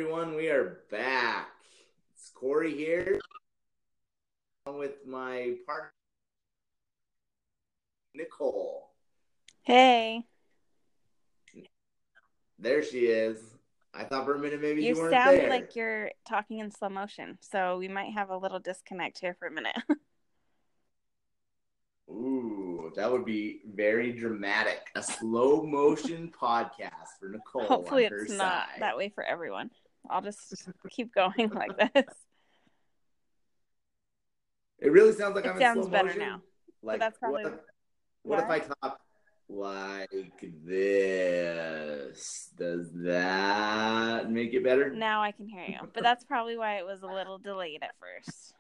everyone. We are back. It's Corey here with my partner, Nicole. Hey. There she is. I thought for a minute maybe you weren't sound there. like you're talking in slow motion, so we might have a little disconnect here for a minute. Ooh, that would be very dramatic. A slow motion podcast for Nicole. Hopefully on her it's not side. that way for everyone. I'll just keep going like this. It really sounds like It I'm in sounds slow better motion. now. Like, but that's probably what if I talk like this? Does that make it better? Now I can hear you. But that's probably why it was a little delayed at first.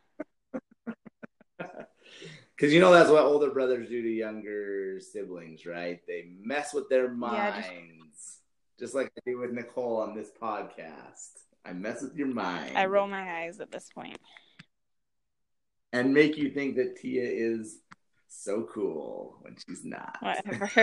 Because you know that's what older brothers do to younger siblings, right? They mess with their minds. Just like I do with Nicole on this podcast. I mess with your mind. I roll my eyes at this point. And make you think that Tia is so cool when she's not. Whatever.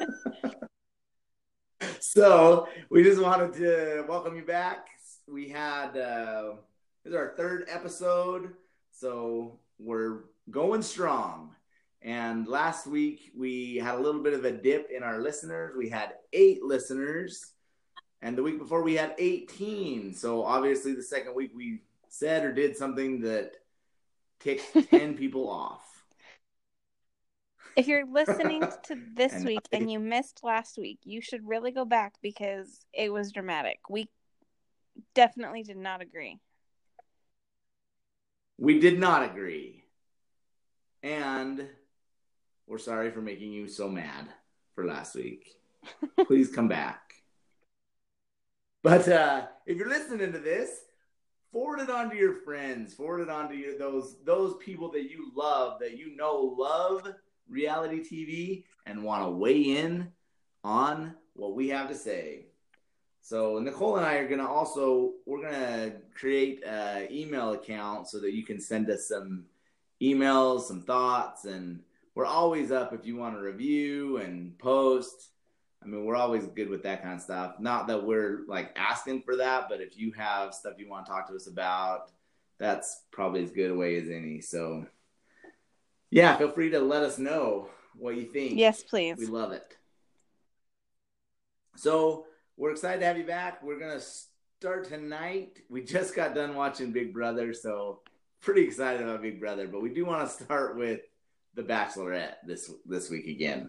So, we just wanted to welcome you back. We had, this is our third episode, so we're going strong. And last week, we had a little bit of a dip in our listeners. We had 8 listeners, and the week before, we had 18. So, obviously, the second week, we said or did something that ticked 10 people off. If you're listening to this week and you missed last week, you should really go back because it was dramatic. We definitely did not agree. We did not agree. And we're sorry for making you so mad for last week. Please come back. But if you're listening to this, forward it on to your friends. Forward it on to those people that you love, that you know love reality TV and want to weigh in on what we have to say. So Nicole and I are we're going to create an email account so that you can send us some emails, some thoughts, and we're always up if you want to review and post. I mean, we're always good with that kind of stuff. Not that we're like asking for that, but if you have stuff you want to talk to us about, that's probably as good a way as any. So yeah, feel free to let us know what you think. Yes, please. We love it. So we're excited to have you back. We're going to start tonight. We just got done watching Big Brother, so pretty excited about Big Brother. But we do want to start with The Bachelorette this week again.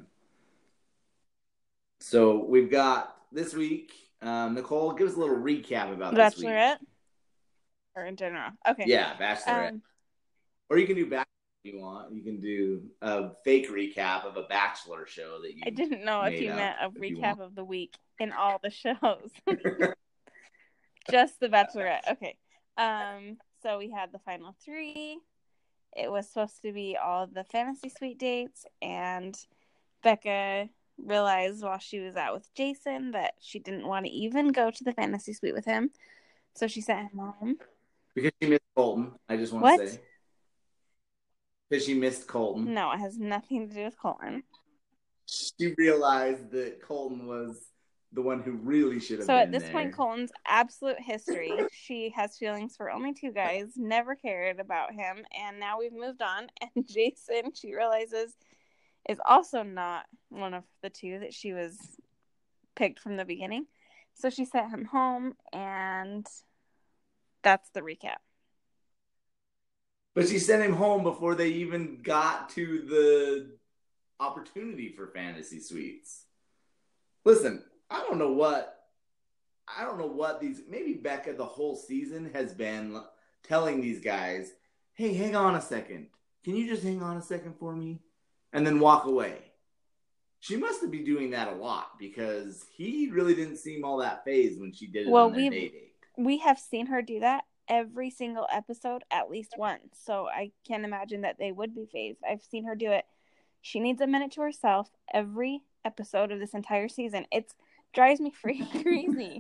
So we've got this week, Nicole, give us a little recap about this week. Bachelorette? Or in general? Okay. Yeah, Bachelorette. Or you can do Bachelorette if you want. You can do a fake recap of a Bachelor show that you I didn't know if you meant a recap of the week in all the shows. Just The Bachelorette. Okay. So we had the final 3. It was supposed to be all the fantasy suite dates, and Becca realized while she was out with Jason that she didn't want to even go to the fantasy suite with him. So she sent him home. Because she missed Colton, I just want to say. Because she missed Colton. No, it has nothing to do with Colton. She realized that Colton was the one who really should have been there. So at this point, Colton's absolute history. She has feelings for only 2 guys, never cared about him, and now we've moved on. And Jason, she realizes, is also not one of the 2 that she was picked from the beginning. So she sent him home, and that's the recap. But she sent him home before they even got to the opportunity for fantasy suites. Listen, I don't know what these, maybe Becca the whole season has been telling these guys, hey, hang on a second. Can you just hang on a second for me? And then walk away. She must be doing that a lot because he really didn't seem all that fazed when she did it on their date. We have seen her do that every single episode at least once. So I can't imagine that they would be phased. I've seen her do it. She needs a minute to herself every episode of this entire season. It drives me freaking crazy.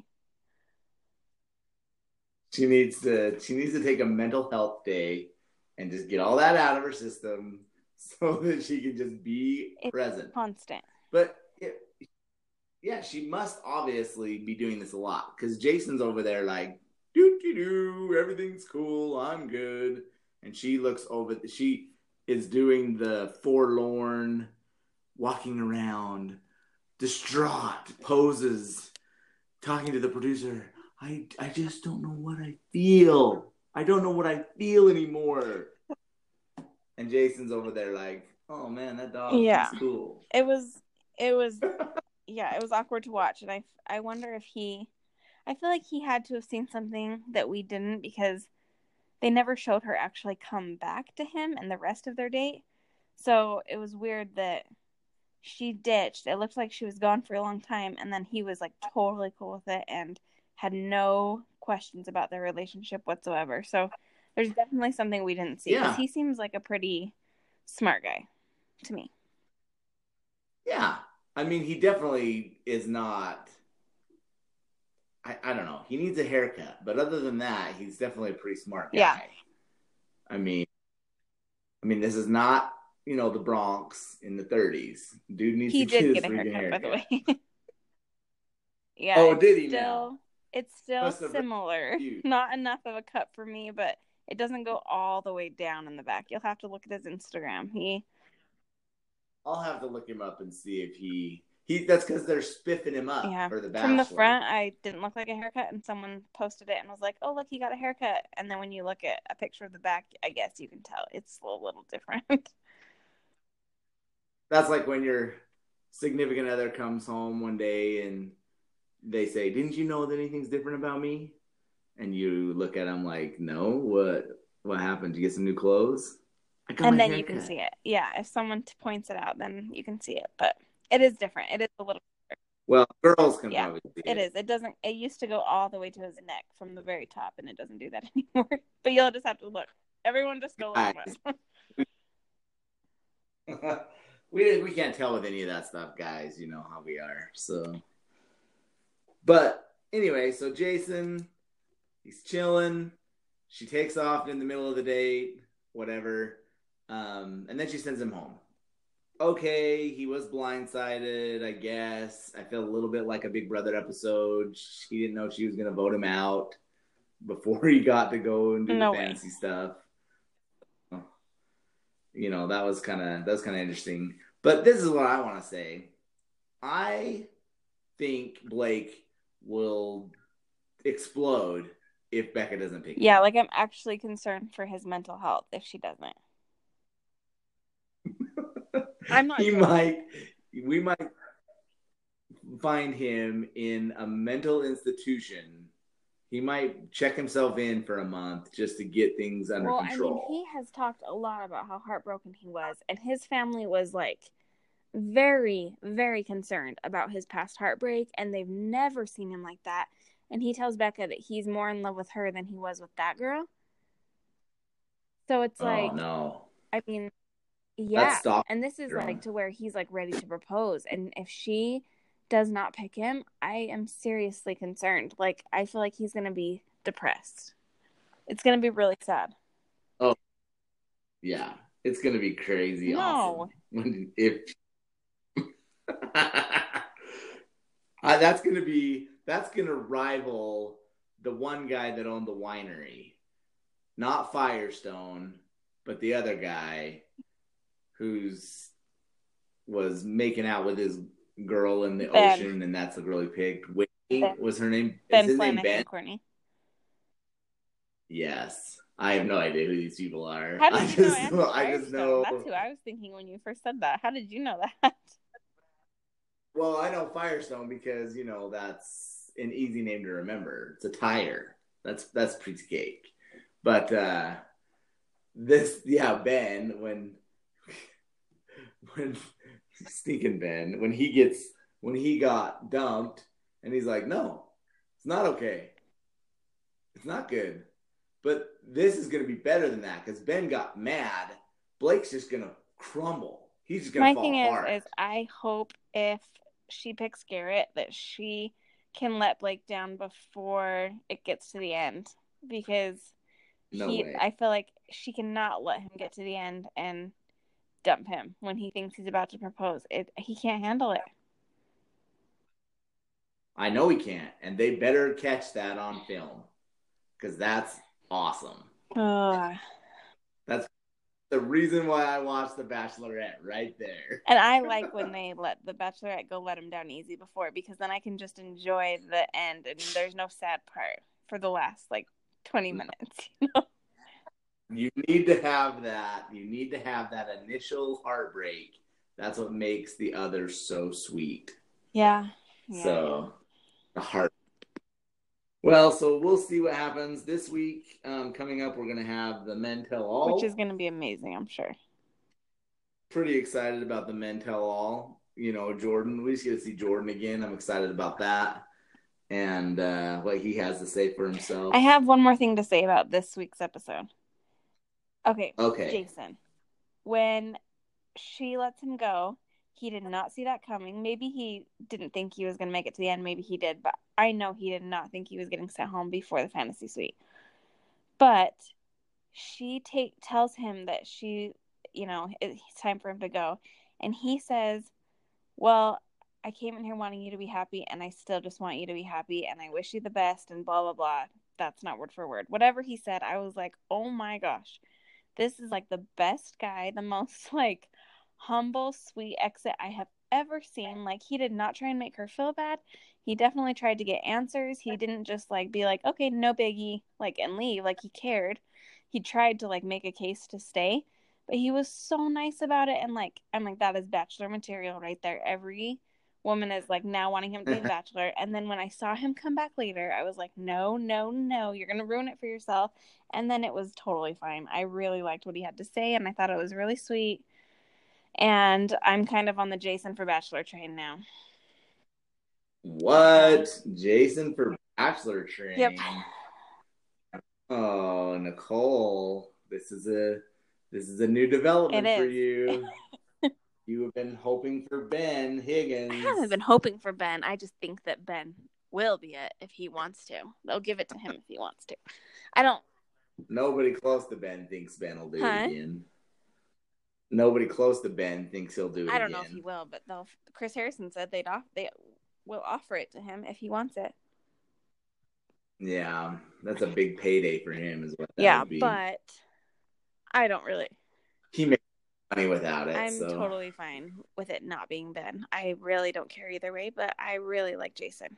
She needs to take a mental health day and just get all that out of her system so that she can just be present. Constant. But yeah, she must obviously be doing this a lot because Jason's over there like doo, everything's cool, I'm good. And she looks over, she is doing the forlorn, walking around, distraught poses, talking to the producer. I just don't know what I feel. I don't know what I feel anymore. And Jason's over there like, oh man, that dog, Yeah. he's cool. It was yeah, it was awkward to watch. And I wonder if I feel like he had to have seen something that we didn't, because they never showed her actually come back to him and the rest of their date. So it was weird that she ditched. It looked like she was gone for a long time, and then he was like totally cool with it and had no questions about their relationship whatsoever. So there's definitely something we didn't see, because he seems like a pretty smart guy to me. Yeah. I mean, he definitely is not. I don't know. He needs a haircut, but other than that, he's definitely a pretty smart guy. Yeah. I mean, this is not, the Bronx in the 30s. Dude needs to get a haircut, by the way. Yeah. Oh, did he now? It's still similar. Not enough of a cut for me, but it doesn't go all the way down in the back. You'll have to look at his Instagram. I'll have to look him up and see if he that's because they're spiffing him up for the Bachelor. From the front, I didn't look like a haircut, and someone posted it and was like, oh, look, he got a haircut. And then when you look at a picture of the back, I guess you can tell it's a little different. That's like when your significant other comes home one day and they say, didn't you know that anything's different about me? And you look at them like, no, what happened? Did you get some new clothes? And then you can see it. Yeah, if someone points it out, then you can see it. But it is different. It is a little different. Well, girls can probably see it. It is. It used to go all the way to his neck from the very top, and it doesn't do that anymore. But you'll just have to look. Everyone just go look. We can't tell with any of that stuff, guys. You know how we are. So, but anyway, so Jason, he's chilling. She takes off in the middle of the date, whatever. And then she sends him home. Okay, he was blindsided, I guess. I felt a little bit like a Big Brother episode. She didn't know she was going to vote him out before he got to go and do the fancy stuff. That was kind of interesting. But this is what I want to say. I think Blake will explode if Becca doesn't pick him. Yeah, like I'm actually concerned for his mental health if she doesn't. I'm not. We might find him in a mental institution. He might check himself in for a month just to get things under control. I mean, he has talked a lot about how heartbroken he was, and his family was like very, very concerned about his past heartbreak, and they've never seen him like that. And he tells Becca that he's more in love with her than he was with that girl. So it's like, oh no. I mean, yeah. And this is like to where he's like ready to propose. And if she does not pick him, I am seriously concerned. Like, I feel like he's going to be depressed. It's going to be really sad. Oh, yeah. It's going to be crazy awesome. That's going to rival the one guy that owned the winery. Not Firestone, but the other guy was making out with his girl in the ocean, and that's the girl he picked. Whitney was her name. Ben Flynn, Courtney. Yes. I have no idea who these people are. How did you know? I just know. That's who I was thinking when you first said that. How did you know that? Well, I know Firestone because, that's an easy name to remember. It's a tire. That's pretty cake. But Ben, when sneaking Ben, when he got dumped, and he's like, no, it's not okay. It's not good. But this is going to be better than that because Ben got mad. Blake's just going to crumble. He's just going to fall apart. My thing is I hope if she picks Garrett that she can let Blake down before it gets to the end, because I feel like she cannot let him get to the end and dump him when he thinks he's about to propose. He can't handle it. I know he can't, and they better catch that on film. because that's awesome. Oh. That's the reason why I watched The Bachelorette right there. And I like when they let the Bachelorette go let him down easy before, because then I can just enjoy the end and there's no sad part for the last like 20 minutes, you know? You need to have that. You need to have that initial heartbreak. That's what makes the others so sweet. Yeah. So the heart. Well, so we'll see what happens this week. Coming up, we're going to have the Men Tell All, which is going to be amazing, I'm sure. Pretty excited about the Men Tell All. You know, Jordan. We just get to see Jordan again. I'm excited about that and what he has to say for himself. I have one more thing to say about this week's episode. Okay. Jason. When she lets him go, he did not see that coming. Maybe he didn't think he was going to make it to the end. Maybe he did. But I know he did not think he was getting sent home before the fantasy suite. But she tells him that it's time for him to go. And he says, well, I came in here wanting you to be happy, and I still just want you to be happy, and I wish you the best, and blah, blah, blah. That's not word for word. Whatever he said, I was like, oh my gosh. This is like the best guy, the most like humble, sweet exit I have ever seen. Like, he did not try and make her feel bad. He definitely tried to get answers. He didn't just like be like, okay, no biggie, like, and leave. Like, he cared. He tried to like make a case to stay, but he was so nice about it. And like, I'm like, that is Bachelor material right there. Every woman is like now wanting him to be the Bachelor. And then when I saw him come back later, I was like, no, no, no, you're going to ruin it for yourself. And then it was totally fine. I really liked what he had to say, and I thought it was really sweet. And I'm kind of on the Jason for Bachelor train now. What? Jason for Bachelor train? Yep. Oh, Nicole, this is a new development for you. You have been hoping for Ben Higgins. I haven't been hoping for Ben. I just think that Ben will be it if he wants to. They'll give it to him if he wants to. I don't. Nobody close to Ben thinks Ben will do it again. Nobody close to Ben thinks he'll do it again. I don't know if he will, but Chris Harrison said they will offer it to him if he wants it. Yeah, that's a big payday for him, is what that would be. Yeah, but I don't really. He makes money without it. I'm totally fine with it not being Ben. I really don't care either way, but I really like Jason.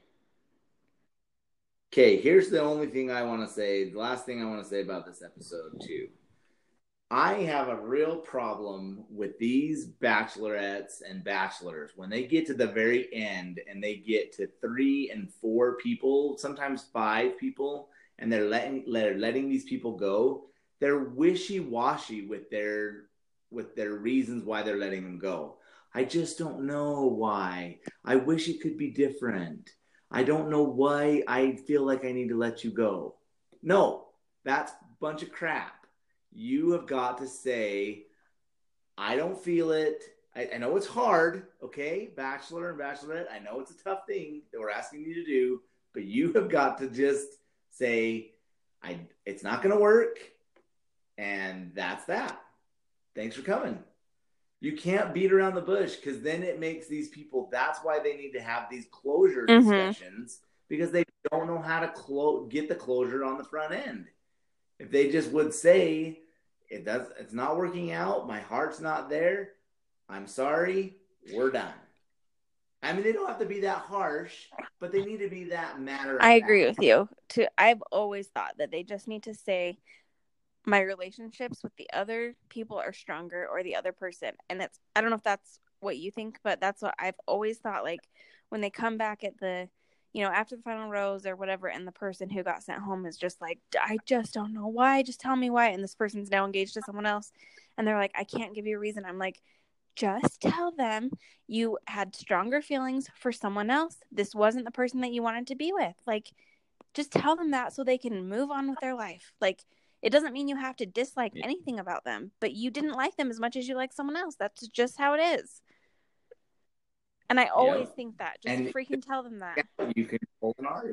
Okay, here's the only thing I want to say. The last thing I want to say about this episode, too. I have a real problem with these bachelorettes and bachelors when they get to the very end and they get to 3 and 4 people, sometimes 5 people, and they're letting these people go. They're wishy-washy with their reasons why they're letting them go. I just don't know why. I wish it could be different. I don't know why I feel like I need to let you go. No, that's a bunch of crap. You have got to say, I don't feel it. I know it's hard, okay? Bachelor and Bachelorette, I know it's a tough thing that we're asking you to do, but you have got to just say, it's not going to work, and that's that. Thanks for coming. You can't beat around the bush, because then it makes these people, that's why they need to have these closure discussions, because they don't know how to get the closure on the front end. If they just would say, it's not working out, my heart's not there, I'm sorry, we're done. I mean, they don't have to be that harsh, but they need to be that matter of fact. I agree with you. I've always thought that they just need to say, my relationships with the other people are stronger, or the other person. And I don't know if that's what you think, but that's what I've always thought. Like, when they come back at the, after the final rose or whatever, and the person who got sent home is just like, I just don't know why, just tell me why. And this person's now engaged to someone else, and they're like, I can't give you a reason. I'm like, just tell them you had stronger feelings for someone else. This wasn't the person that you wanted to be with. Like, just tell them that so they can move on with their life. Like, it doesn't mean you have to dislike anything about them, but you didn't like them as much as you like someone else. That's just how it is. And I always think that. Just freaking tell them that. You can pull an Ari.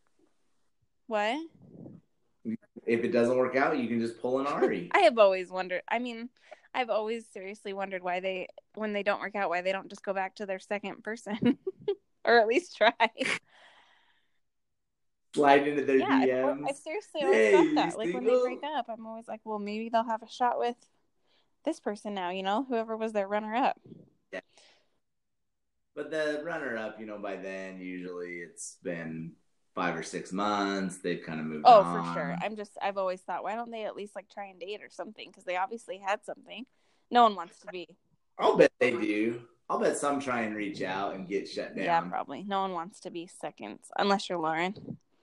What? If it doesn't work out, you can just pull an Ari. I have always wondered. I mean, I've always seriously wondered why when they don't work out, why they don't just go back to their second person. Or at least try. slide into their Yeah, I DMs. seriously always Hey, thought you that. Like when they break single? up, I'm always like, well, maybe they'll have a shot with this person now, whoever was their runner up. Yeah. But the runner up, by then usually it's been 5 or 6 months. They've kind of moved Oh, for sure. on. I've always thought, why don't they at least like try and date or something? Because they obviously had something. No one wants to be. I'll bet they do. I'll bet some try and reach out and get shut down. Yeah, probably. No one wants to be seconds, unless you're Lauren.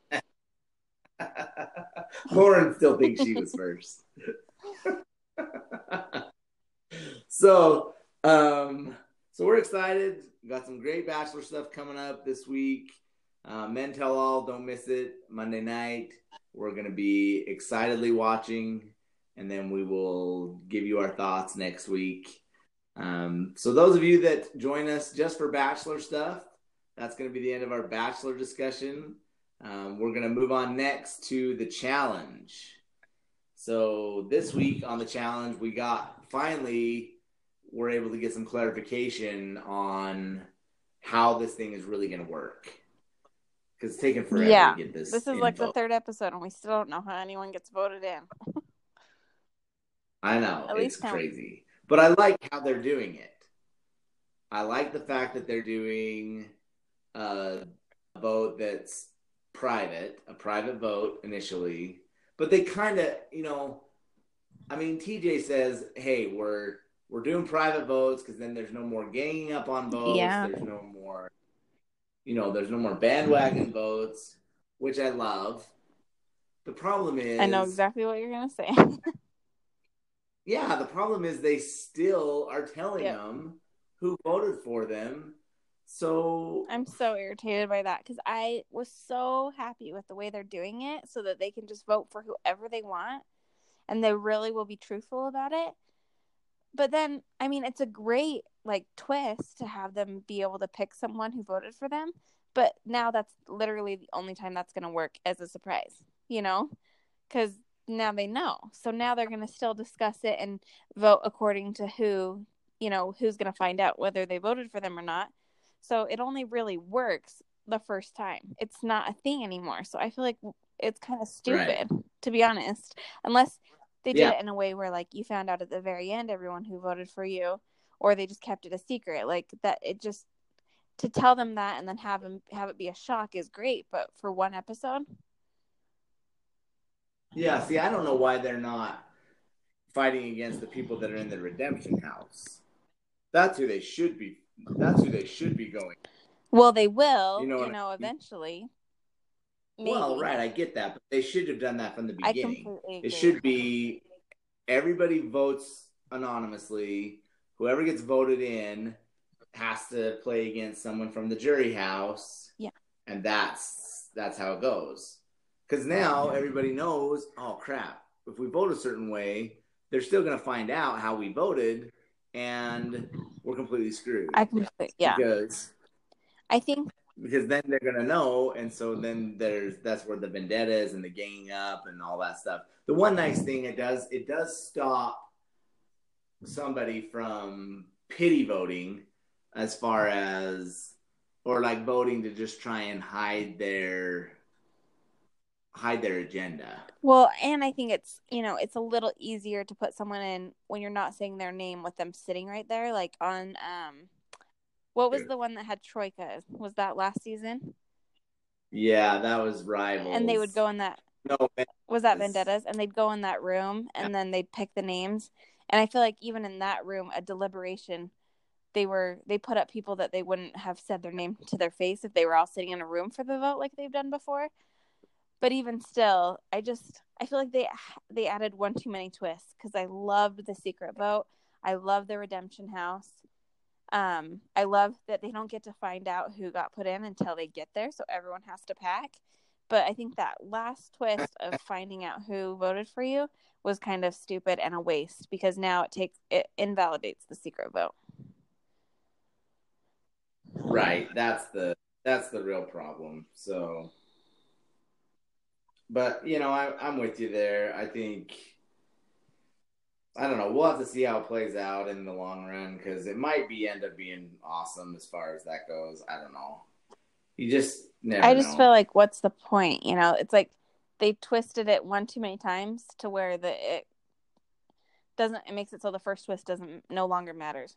Lauren still thinks she was first. So we're excited. Got some great Bachelor stuff coming up this week. Men Tell All, don't miss it. Monday night. We're going to be excitedly watching, and then we will give you our thoughts next week. So those of you that join us just for Bachelor stuff, that's going to be the end of our Bachelor discussion. We're going to move on next to the challenge. So this week on the challenge, we're able to get some clarification on how this thing is really going to work. Because it's taken forever to get this. This is like the third episode, and we still don't know how anyone gets voted in. I know. It's crazy. But I like how they're doing it. I like the fact that they're doing a vote that's private, a private vote initially. But they kind of, TJ says, hey, we're doing private votes because then there's no more ganging up on votes. Yeah. There's no more, there's no more bandwagon votes, which I love. The problem is... I know exactly what you're going to say. Yeah, the problem is they still are telling them who voted for them. So I'm so irritated by that because I was so happy with the way they're doing it so that they can just vote for whoever they want and they really will be truthful about it. But then, it's a great twist to have them be able to pick someone who voted for them. But now that's literally the only time that's going to work as a surprise, because now they know. So now they're going to still discuss it and vote according to who, who's going to find out whether they voted for them or not. So it only really works the first time. It's not a thing anymore. So I feel like it's kind of stupid, to be honest, unless they did it in a way where you found out at the very end everyone who voted for you, or they just kept it a secret that. It just, to tell them that and then have it be a shock is great, but for one episode. Yeah, see, I don't know why they're not fighting against the people that are in the redemption house. That's who they should be. That's who they should be going. Well, they will, eventually. Maybe. Well, right, I get that, but they should have done that from the beginning. I completely agree. It should be everybody votes anonymously. Whoever gets voted in has to play against someone from the jury house. Yeah. And that's how it goes. Because now everybody knows, oh, crap, if we vote a certain way, they're still going to find out how we voted, and we're completely screwed. Because then they're going to know, and so then that's where the vendettas and the ganging up and all that stuff. The one nice thing it does stop somebody from pity voting as far as, or voting to just try and hide their agenda. Well, and I think it's, it's a little easier to put someone in when you're not saying their name with them sitting right there, on, what was the one that had Troika? Was that last season? Yeah, that was Rivals. And they would go in that. No, was that Vendettas? And they'd go in that room and then they'd pick the names. And I feel like even in that room, a deliberation, they put up people that they wouldn't have said their name to their face if they were all sitting in a room for the vote like they've done before. But even still, I feel like they added one too many twists because I loved the secret vote. I love the redemption house. I love that they don't get to find out who got put in until they get there, so everyone has to pack. But I think that last twist of finding out who voted for you was kind of stupid and a waste because now it invalidates the secret vote. Right, that's the real problem. So, but I'm with you there. I think, I don't know. We'll have to see how it plays out in the long run because it might end up being awesome as far as that goes. I don't know. You just never I just know. feel like, what's the point? You know, it's like they twisted it one too many times to where it doesn't. It makes it so the first twist doesn't no longer matters.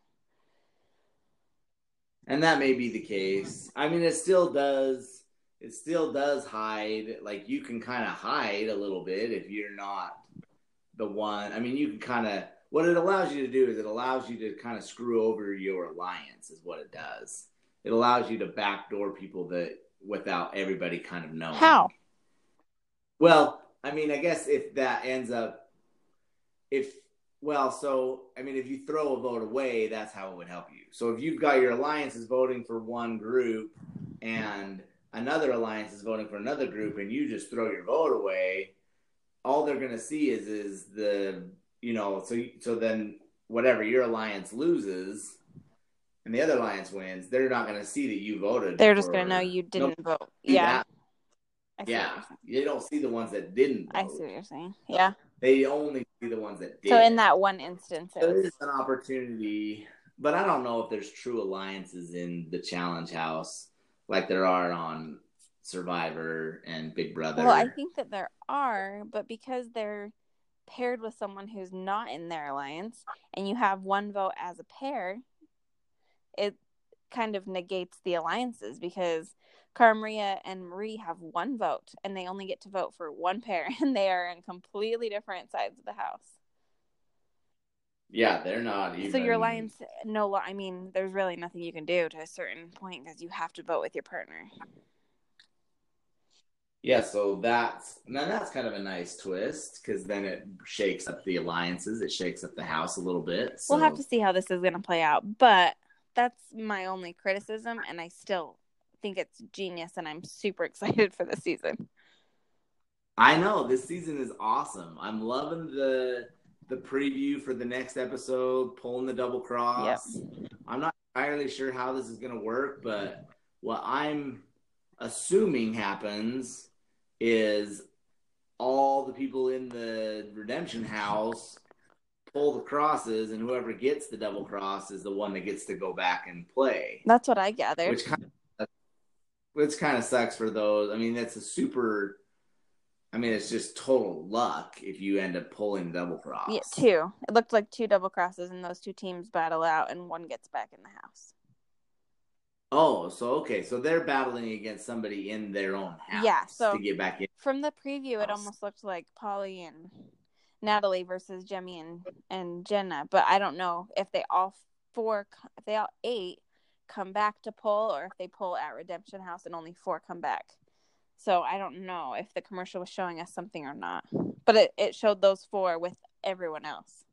And that may be the case. I mean, it still does. It still does hide. Like you can kind of hide a little bit if you're not the one. I mean, you can kind of. What it allows you to do is it allows you to kind of screw over your alliance. Is what it does. It allows you to backdoor people that without everybody kind of knowing. How? Well, I mean, I guess if that ends up, if well, so I mean, if you throw a vote away, that's how it would help you. So if you've got your alliances voting for one group and another alliance is voting for another group, and you just throw your vote away, all they're going to see is the so then whatever your alliance loses and the other alliance wins, they're not going to see that you voted. They're just going to know you didn't vote. Yeah. Yeah, you don't see the ones that didn't vote. I see what you're saying. Yeah. They only see the ones that did. So in that one instance, there is an opportunity, but I don't know if there's true alliances in the Challenge House like there are on Survivor and Big Brother. Well, I think that there are, but because they're paired with someone who's not in their alliance and you have one vote as a pair, it kind of negates the alliances because Cara Maria and Marie have one vote and they only get to vote for one pair and they are in completely different sides of the house. Yeah, they're not even. So your alliance, I mean, there's really nothing you can do to a certain point because you have to vote with your partner. Yeah, so that's kind of a nice twist because then it shakes up the alliances. It shakes up the house a little bit. So. We'll have to see how this is going to play out, but that's my only criticism, and I still think it's genius, and I'm super excited for the season. I know this season is awesome. I'm loving the preview for the next episode, pulling the double cross. Yep. I'm not entirely sure how this is going to work, but what I'm assuming happens is all the people in the redemption house pull the crosses, and whoever gets the double cross is the one that gets to go back and play. That's what I gathered. Which kind of sucks for those. I mean, it's just total luck if you end up pulling double cross. Yeah, two. It looked like two double crosses, and those two teams battle out, and one gets back in the house. Oh, so they're battling against somebody in their own house to get back in. From the preview, it almost looked like Polly and Natalie versus Jemmye and Jenna, but I don't know if they all 8 come back to pull or if they pull at Redemption House and only 4 come back. So I don't know if the commercial was showing us something or not, but it showed those 4 with everyone else.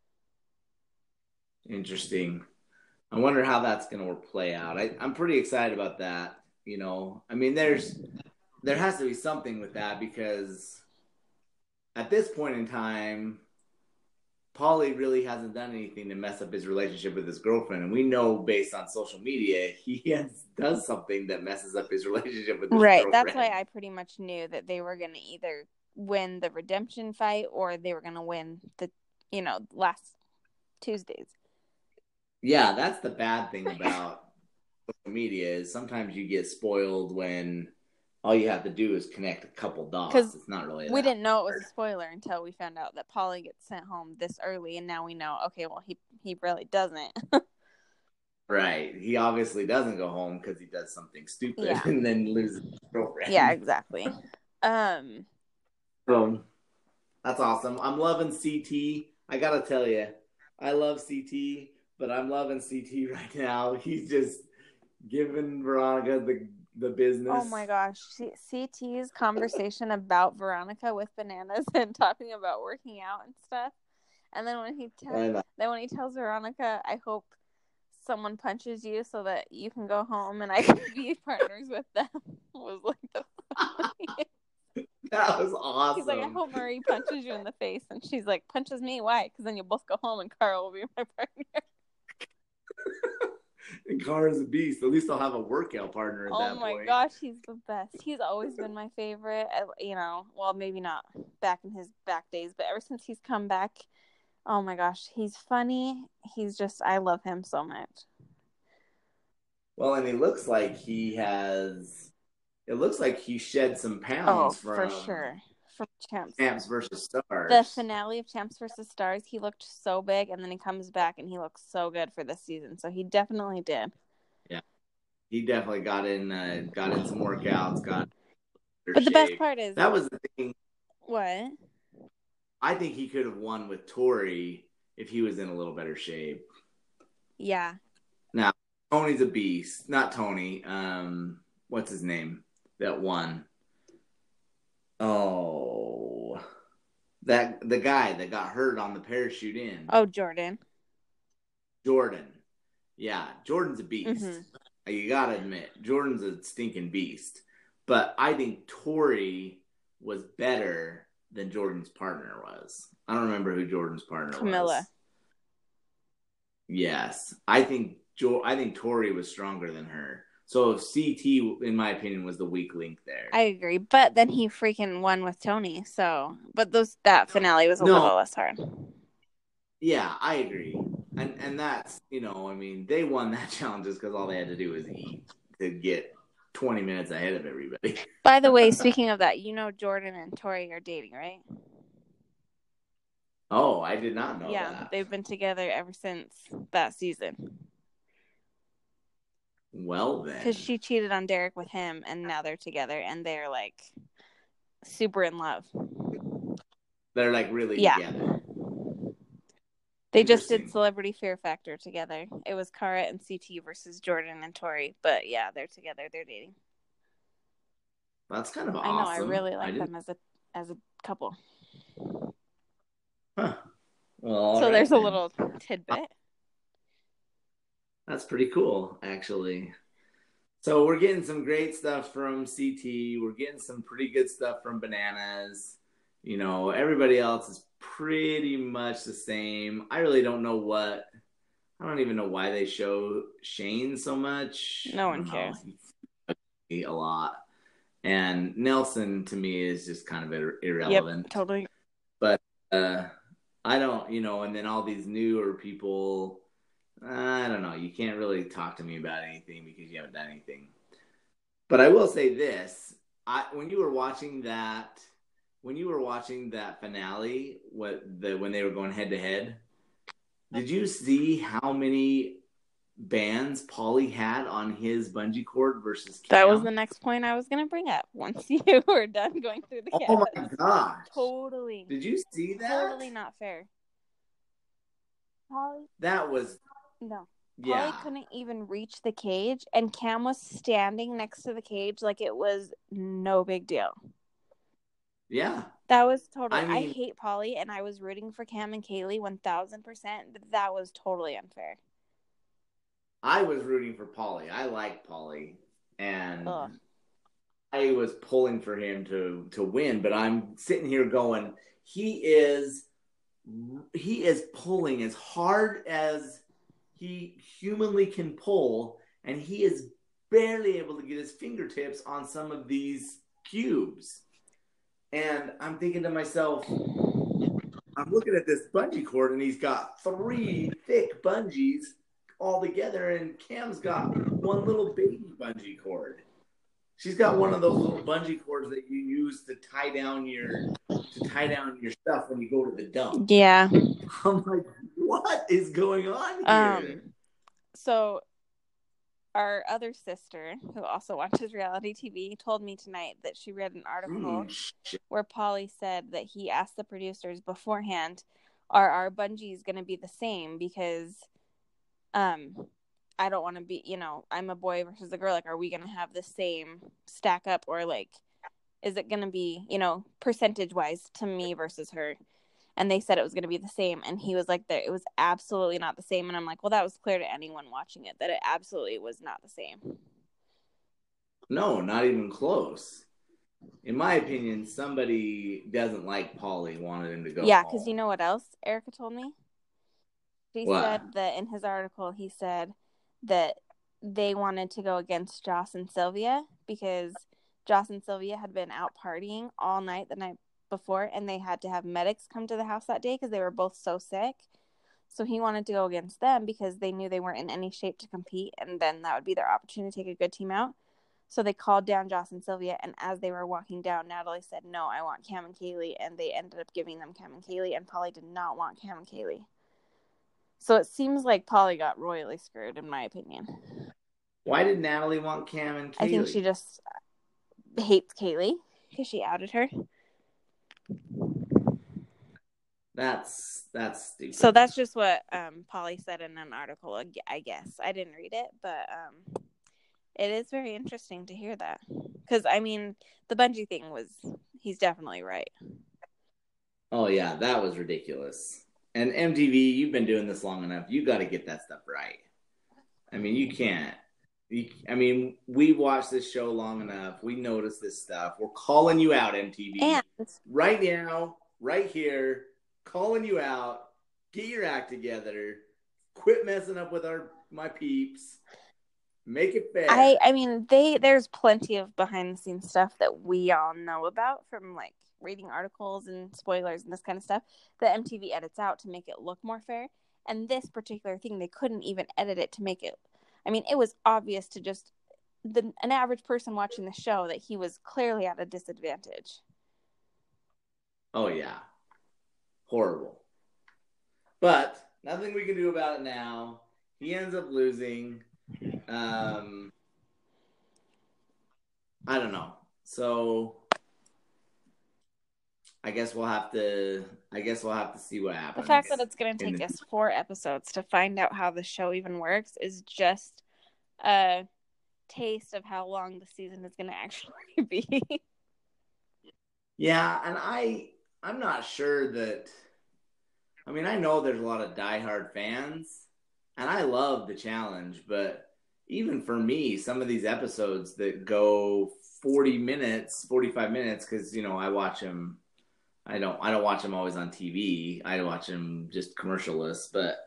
Interesting. I wonder how that's going to play out. I'm pretty excited about that. You know, I mean, there has to be something with that because at this point in time, Paulie really hasn't done anything to mess up his relationship with his girlfriend. And we know based on social media, he does something that messes up his relationship with his girlfriend. Right. That's why I pretty much knew that they were going to either win the redemption fight or they were going to win the, last Tuesdays. Yeah, that's the bad thing about social media is sometimes you get spoiled when all you have to do is connect a couple dots. Because it's not really. We didn't know it was a spoiler until we found out that Paulie gets sent home this early, and now we know. Okay, well he really doesn't. Right. He obviously doesn't go home because he does something stupid and then loses his girlfriend. Yeah, exactly. So that's awesome. I'm loving CT. I gotta tell you, I love CT. But I'm loving CT right now. He's just giving Veronica the business. Oh my gosh. CT's conversation about Veronica with bananas and talking about working out and stuff. And then when he tells Veronica, I hope someone punches you so that you can go home and I can be partners with them was like the funniest. That was awesome. He's like, I hope Marie punches you in the face. And she's like, punches me? Why? Because then you'll both go home and Carl will be my partner. And Cara's a beast. At least I'll have a workout partner at that point. Oh my gosh, he's the best. He's always been my favorite. Well, maybe not back in his back days, but ever since he's come back, oh my gosh, he's funny. I love him so much. Well, and he looks like he has. It looks like he shed some Oh, pounds for from sure. From Champs. Champs versus The Stars. finale of Champs versus Stars, he looked so big, and then he comes back and he looks so good for this season. So he definitely did. Yeah, he definitely got in some workouts, got better But the best shape. part is That was the thing. what? I think he could have won with Tori if he was in a little better shape. Yeah. Now, Tony's a beast. Not Tony. What's his name? That won. Oh, that the guy that got hurt on the parachute in. Oh, Jordan. Jordan. Yeah, Jordan's a beast. Mm-hmm. You gotta admit, Jordan's a stinking beast. But I think Tori was better than Jordan's partner was. I don't remember who Jordan's partner Camilla. was. Yes, I think Tori was stronger than her. So if CT, in my opinion, was the weak link there. I agree, but then he freaking won with Tony. So, but that finale was a little less hard. Yeah, I agree, and that's I mean, they won that challenge just because all they had to do was eat to get 20 minutes ahead of everybody. By the way, speaking of that, Jordan and Tori are dating, right? Oh, I did not know that. Yeah, they've been together ever since that season. Well, then. Because she cheated on Derek with him, and now they're together, and they're, like, super in love. They're, like, really together. They just did Celebrity Fear Factor together. It was Cara and CT versus Jordan and Tori. But, yeah, they're together. They're dating. That's kind of awesome. I know. I really like them as a couple. Huh. Well, so there's a little tidbit. That's pretty cool, actually. So we're getting some great stuff from CT. We're getting some pretty good stuff from Bananas. Everybody else is pretty much the same. I really don't know I don't even know why they show Shane so much. No one cares. A lot. And Nelson, to me, is just kind of irrelevant. Yep, totally. But I don't, and then all these newer people, I don't know. You can't really talk to me about anything because you haven't done anything. But I will say this: when you were watching that finale, when they were going head to head, did you see how many bands Paulie had on his bungee cord versus Cam? That was the next point I was going to bring up once you were done going through the cast. Oh my gosh. Totally. Did you see that? Totally not fair. Paulie? That was... No. Yeah. Paulie couldn't even reach the cage, and Cam was standing next to the cage like it was no big deal. Yeah. That was totally... I hate Paulie, and I was rooting for Cam and Kaylee 1,000%, but that was totally unfair. I was rooting for Paulie. I like Paulie, and I was pulling for him to win. But I'm sitting here going, he is pulling as hard as he humanly can pull, and he is barely able to get his fingertips on some of these cubes. And I'm thinking to myself, I'm looking at this bungee cord, and he's got 3 thick bungees all together, and Cam's got one little baby bungee cord. She's got one of those little bungee cords that you use to tie down your stuff when you go to the dump. Yeah. I'm like, what is going on here? So our other sister, who also watches reality TV, told me tonight that she read an article where Paulie said that he asked the producers beforehand, are our bungees going to be the same? Because I don't want to be, I'm a boy versus a girl. Like, are we going to have the same stack up, or like, is it going to be, percentage wise to me versus her? And they said it was going to be the same. And he was like, that it was absolutely not the same. And I'm like, well, that was clear to anyone watching it that it absolutely was not the same. No, not even close. In my opinion, somebody doesn't like Paulie, wanted him to go. Yeah, because you know what else Erica told me? She What? said that in his article, he said that they wanted to go against Joss and Sylvia because Joss and Sylvia had been out partying all night the night before, and they had to have medics come to the house that day because they were both so sick. So he wanted to go against them because they knew they weren't in any shape to compete, and then that would be their opportunity to take a good team out. So they called down Joss and Sylvia, and as they were walking down, Natalie said, "No, I want Cam and Kaylee," and they ended up giving them Cam and Kaylee, and Polly did not want Cam and Kaylee. So it seems like Polly got royally screwed, in my opinion. Why did Natalie want Cam and Kaylee? I think she just hates Kaylee because she outed her. That's stupid. So that's just what Polly said in an article, I guess. I didn't read it, but it is very interesting to hear that. Because, I mean, the Bungie thing he's definitely right. Oh, yeah, that was ridiculous. And MTV, you've been doing this long enough. You got to get that stuff right. I mean, you can't. We watched this show long enough. We noticed this stuff. We're calling you out, MTV. And right now, right here, calling you out. Get your act together. Quit messing up with my peeps. Make it fair. I mean, there's plenty of behind the scenes stuff that we all know about from like reading articles and spoilers and this kind of stuff that MTV edits out to make it look more fair. And this particular thing, they couldn't even edit it to make it. I mean, it was obvious to just an average person watching the show that he was clearly at a disadvantage. Oh, yeah. Horrible. But nothing we can do about it now. He ends up losing. I don't know. So I guess we'll have to see what happens. The fact that it's going to take us 4 episodes to find out how the show even works is just a taste of how long the season is going to actually be. Yeah, and I'm not sure that. I mean, I know there's a lot of diehard fans, and I love the challenge, but even for me, some of these episodes that go 40 minutes, 45 minutes, because I watch them. I don't watch them always on TV. I watch them just commercialless, but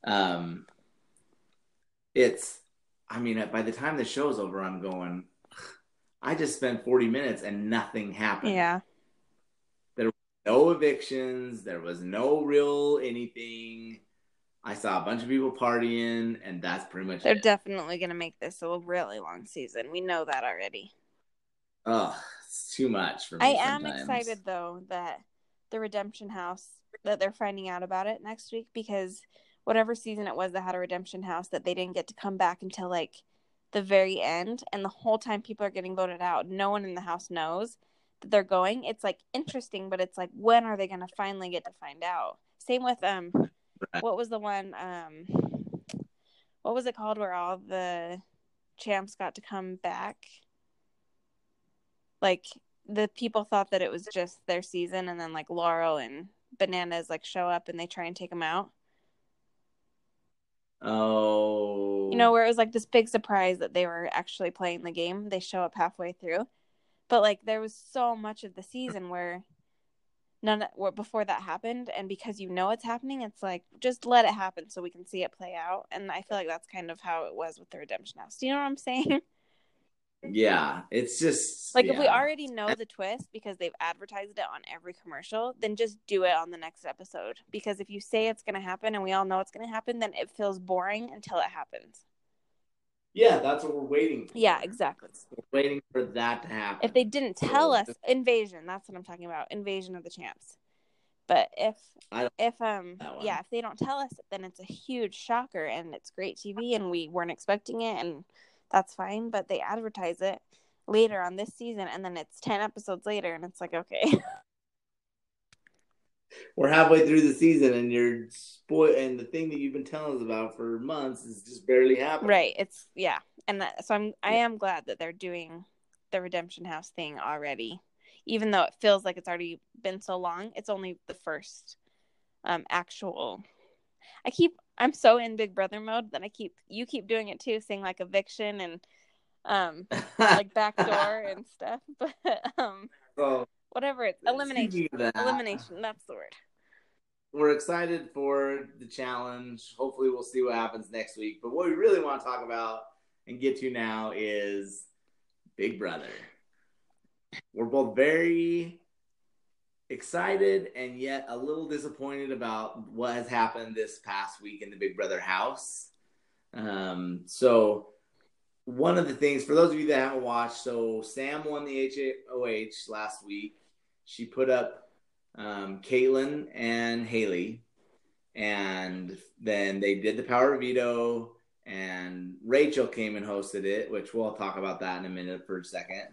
by the time the show's over, I'm going, I just spent 40 minutes and nothing happened. Yeah. There were no evictions. There was no real anything. I saw a bunch of people partying, and that's pretty much They're it. definitely going to make this a really long season. We know that already. Oh, it's too much for me. I am excited, though, that the Redemption House, that they're finding out about it next week, because whatever season it was that had a Redemption House, that they didn't get to come back until like the very end, and the whole time people are getting voted out, no one in the house knows that they're going. It's like interesting, but it's like, when are they going to finally get to find out? Same with what was the one what was it called where all the champs got to come back? Like, the people thought that it was just their season, and then like Laurel and Bananas like show up and they try and take them out. Oh. Where it was like this big surprise that they were actually playing the game. They show up halfway through. But like, there was so much of the season where before that happened, and because it's happening, it's like, just let it happen so we can see it play out. And I feel like that's kind of how it was with the Redemption House. Do you know what I'm saying? Yeah, it's just like, if we already know the twist because they've advertised it on every commercial, then just do it on the next episode. Because if you say it's going to happen and we all know it's going to happen, then it feels boring until it happens. Yeah, that's what we're waiting for. Yeah, exactly. We're waiting for that to happen. If they didn't tell us, Invasion, that's what I'm talking about. Invasion of the Champs. But if they don't tell us, then it's a huge shocker, and it's great TV, and we weren't expecting it, and that's fine. But they advertise it later on this season, and then it's 10 episodes later, and it's like, okay. We're halfway through the season, and you're spoiled, and the thing that you've been telling us about for months is just barely happening. Right. And I am glad that they're doing the Redemption House thing already, even though it feels like it's already been so long. It's only the first actual. I'm so in Big Brother mode that you keep doing it too, saying like eviction and like backdoor and stuff, but whatever, it's elimination. Elimination, that's the word. We're excited for the challenge. Hopefully we'll see what happens next week. But what we really want to talk about and get to now is Big Brother. We're both very excited and yet a little disappointed about what has happened this past week in the Big Brother house. So one of the things, for those of you that haven't watched, so Sam won the HOH last week. She put up Caitlyn and Haley, and then they did the power veto, and Rachel came and hosted it, which we'll talk about that in a minute for a second.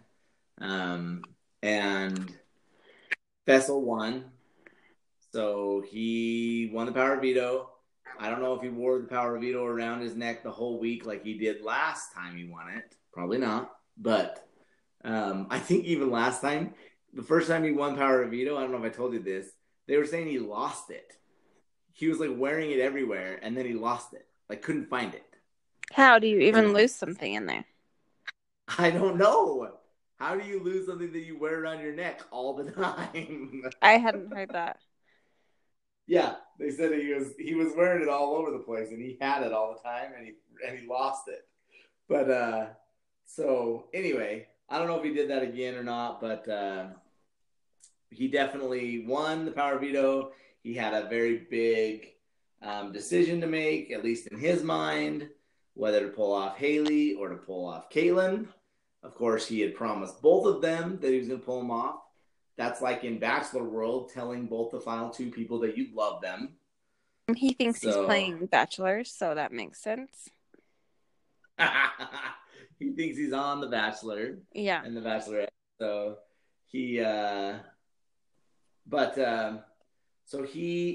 And Fessel won. So he won the power veto. I don't know if he wore the power veto around his neck the whole week like he did last time he won it. Probably not. But I think even last time, the first time he won power veto, I don't know if I told you this, they were saying he lost it. He was like wearing it everywhere, and then he lost it. Like, couldn't find it. How do you even lose something in there? I don't know. How do you lose something that you wear around your neck all the time? I hadn't heard that. Yeah, they said he was wearing it all over the place, and he had it all the time, and he lost it. But so anyway, I don't know if he did that again or not, but he definitely won the power veto. He had a very big decision to make, at least in his mind, whether to pull off Haley or to pull off Caitlyn. Of course, he had promised both of them that he was going to pull them off. That's like in Bachelor World, telling both the final two people that you love them. He thinks he's playing Bachelor, so that makes sense. He thinks he's on The Bachelor. Yeah. And The Bachelorette. So he, so he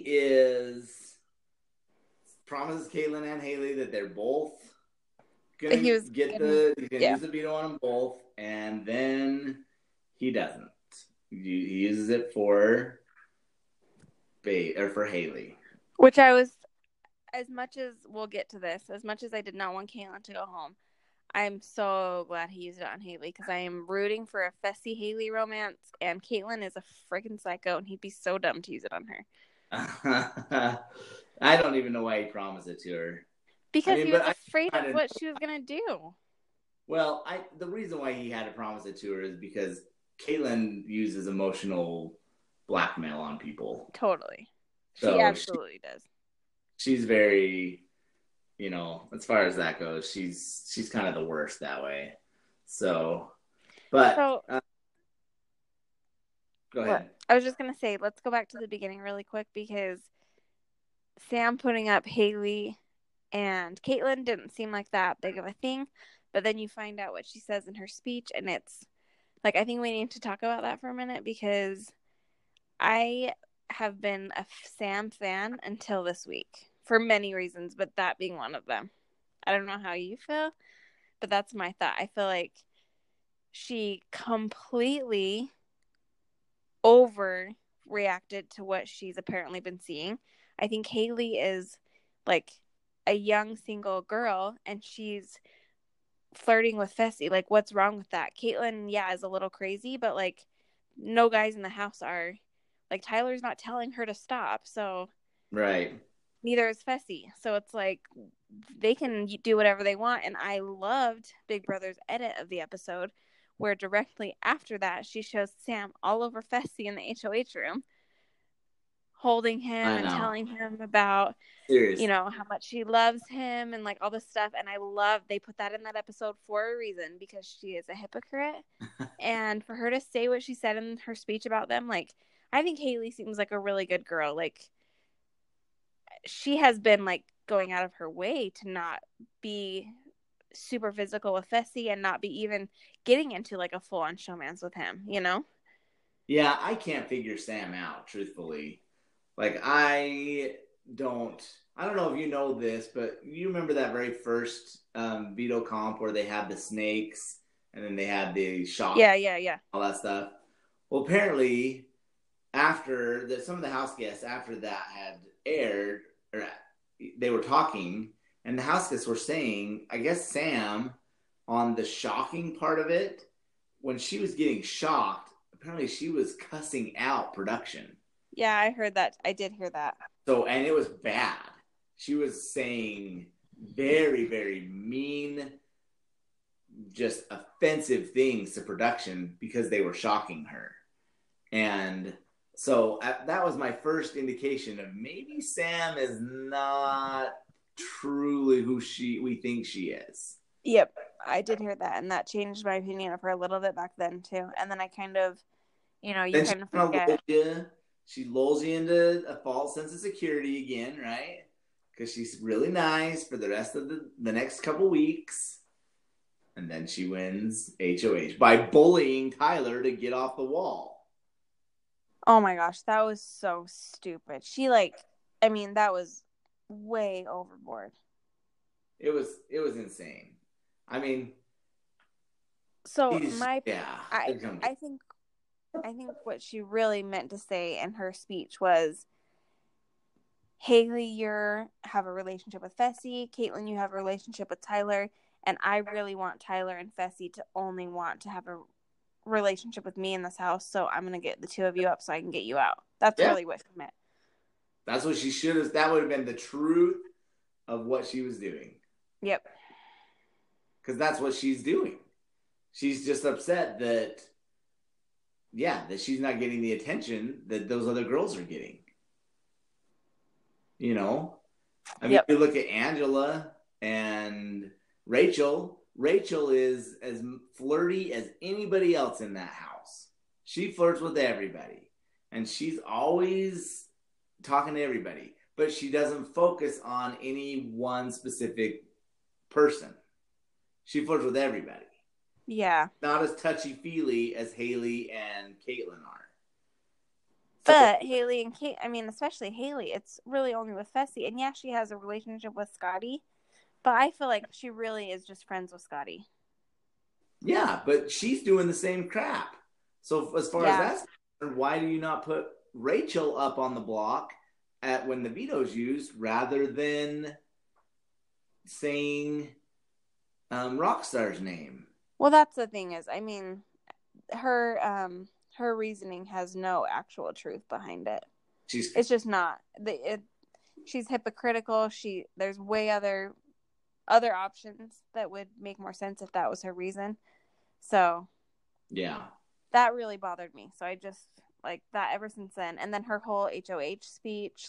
promises Caitlyn and Haley that they're both gonna use the veto on them both, and then he doesn't. He uses it for Haley. Which I was, as much as we'll get to this, as much as I did not want Caitlyn to go home, I'm so glad he used it on Haley, because I am rooting for a Fessy Haley romance, and Caitlyn is a freaking psycho, and he'd be so dumb to use it on her. I don't even know why he promised it to her. Because he was afraid of what she was going to do. Well, the reason why he had to promise it to her is because Caitlyn uses emotional blackmail on people. Totally. She absolutely does. She's very, as far as that goes, she's kind of the worst that way. So, but go ahead. I was just going to say, let's go back to the beginning really quick, because Sam putting up Haley and Caitlyn didn't seem like that big of a thing, but then you find out what she says in her speech, and it's like, I think we need to talk about that for a minute, because I have been a Sam fan until this week for many reasons, but that being one of them. I don't know how you feel, but that's my thought. I feel like she completely overreacted to what she's apparently been seeing. I think Haley is like a young single girl, and she's flirting with Fessy. Like, what's wrong with that? Caitlyn, is a little crazy, but like, no guys in the house are. Like, Tyler's not telling her to stop, so right. Neither is Fessy. So it's like, they can do whatever they want. And I loved Big Brother's edit of the episode, where directly after that, she shows Sam all over Fessy in the HOH room, holding him and telling him about, how much she loves him and like all this stuff. And I love they put that in that episode for a reason, because she is a hypocrite. And for her to say what she said in her speech about them, like, I think Haley seems like a really good girl. Like, she has been like going out of her way to not be super physical with Fessy and not be even getting into like a full-on showmance with him, Yeah, I can't figure Sam out, truthfully. Like, I don't know if you know this, but you remember that very first veto comp where they had the snakes and then they had the shock, all that stuff. Well, apparently, after some of the house guests after that had aired, or they were talking, and the house guests were saying, I guess Sam, on the shocking part of it, when she was getting shocked, apparently she was cussing out production. Yeah, I heard that. I did hear that. So, and it was bad. She was saying very, very mean, just offensive things to production because they were shocking her. And So that was my first indication of maybe Sam is not truly who we think she is. Yep, I did hear that, and that changed my opinion of her a little bit back then too. And then I kind of, you Then kind of forget. she lulls you into a false sense of security again, right? Because she's really nice for the rest of the next couple weeks. And then she wins HOH by bullying Tyler to get off the wall. Oh my gosh, that was so stupid. That was way overboard. It was insane. I mean, so I think what she really meant to say in her speech was, Haley, you have a relationship with Fessy. Caitlin, you have a relationship with Tyler. And I really want Tyler and Fessy to only want to have a relationship with me in this house. So I'm going to get the two of you up so I can get you out. That's really what she meant. That's what she should have. That would have been the truth of what she was doing. Yep. Because that's what she's doing. She's just upset that she's not getting the attention that those other girls are getting. You know? I mean, you look at Angela and Rachel. Rachel is as flirty as anybody else in that house. She flirts with everybody. And she's always talking to everybody. But she doesn't focus on any one specific person. She flirts with everybody. Yeah. Not as touchy-feely as Haley and Caitlin are. But Haley and Kate, especially Haley, it's really only with Fessy. And yeah, she has a relationship with Scotty. But I feel like she really is just friends with Scotty. Yeah, but she's doing the same crap. So as far as that's concerned, why do you not put Rachel up on the block when the veto's used rather than saying Rockstar's name? Well, that's the thing is, her reasoning has no actual truth behind it. It's just not. She's hypocritical. There's way other options that would make more sense if that was her reason. So yeah, that really bothered me. So I just that ever since then. And then her whole HOH speech,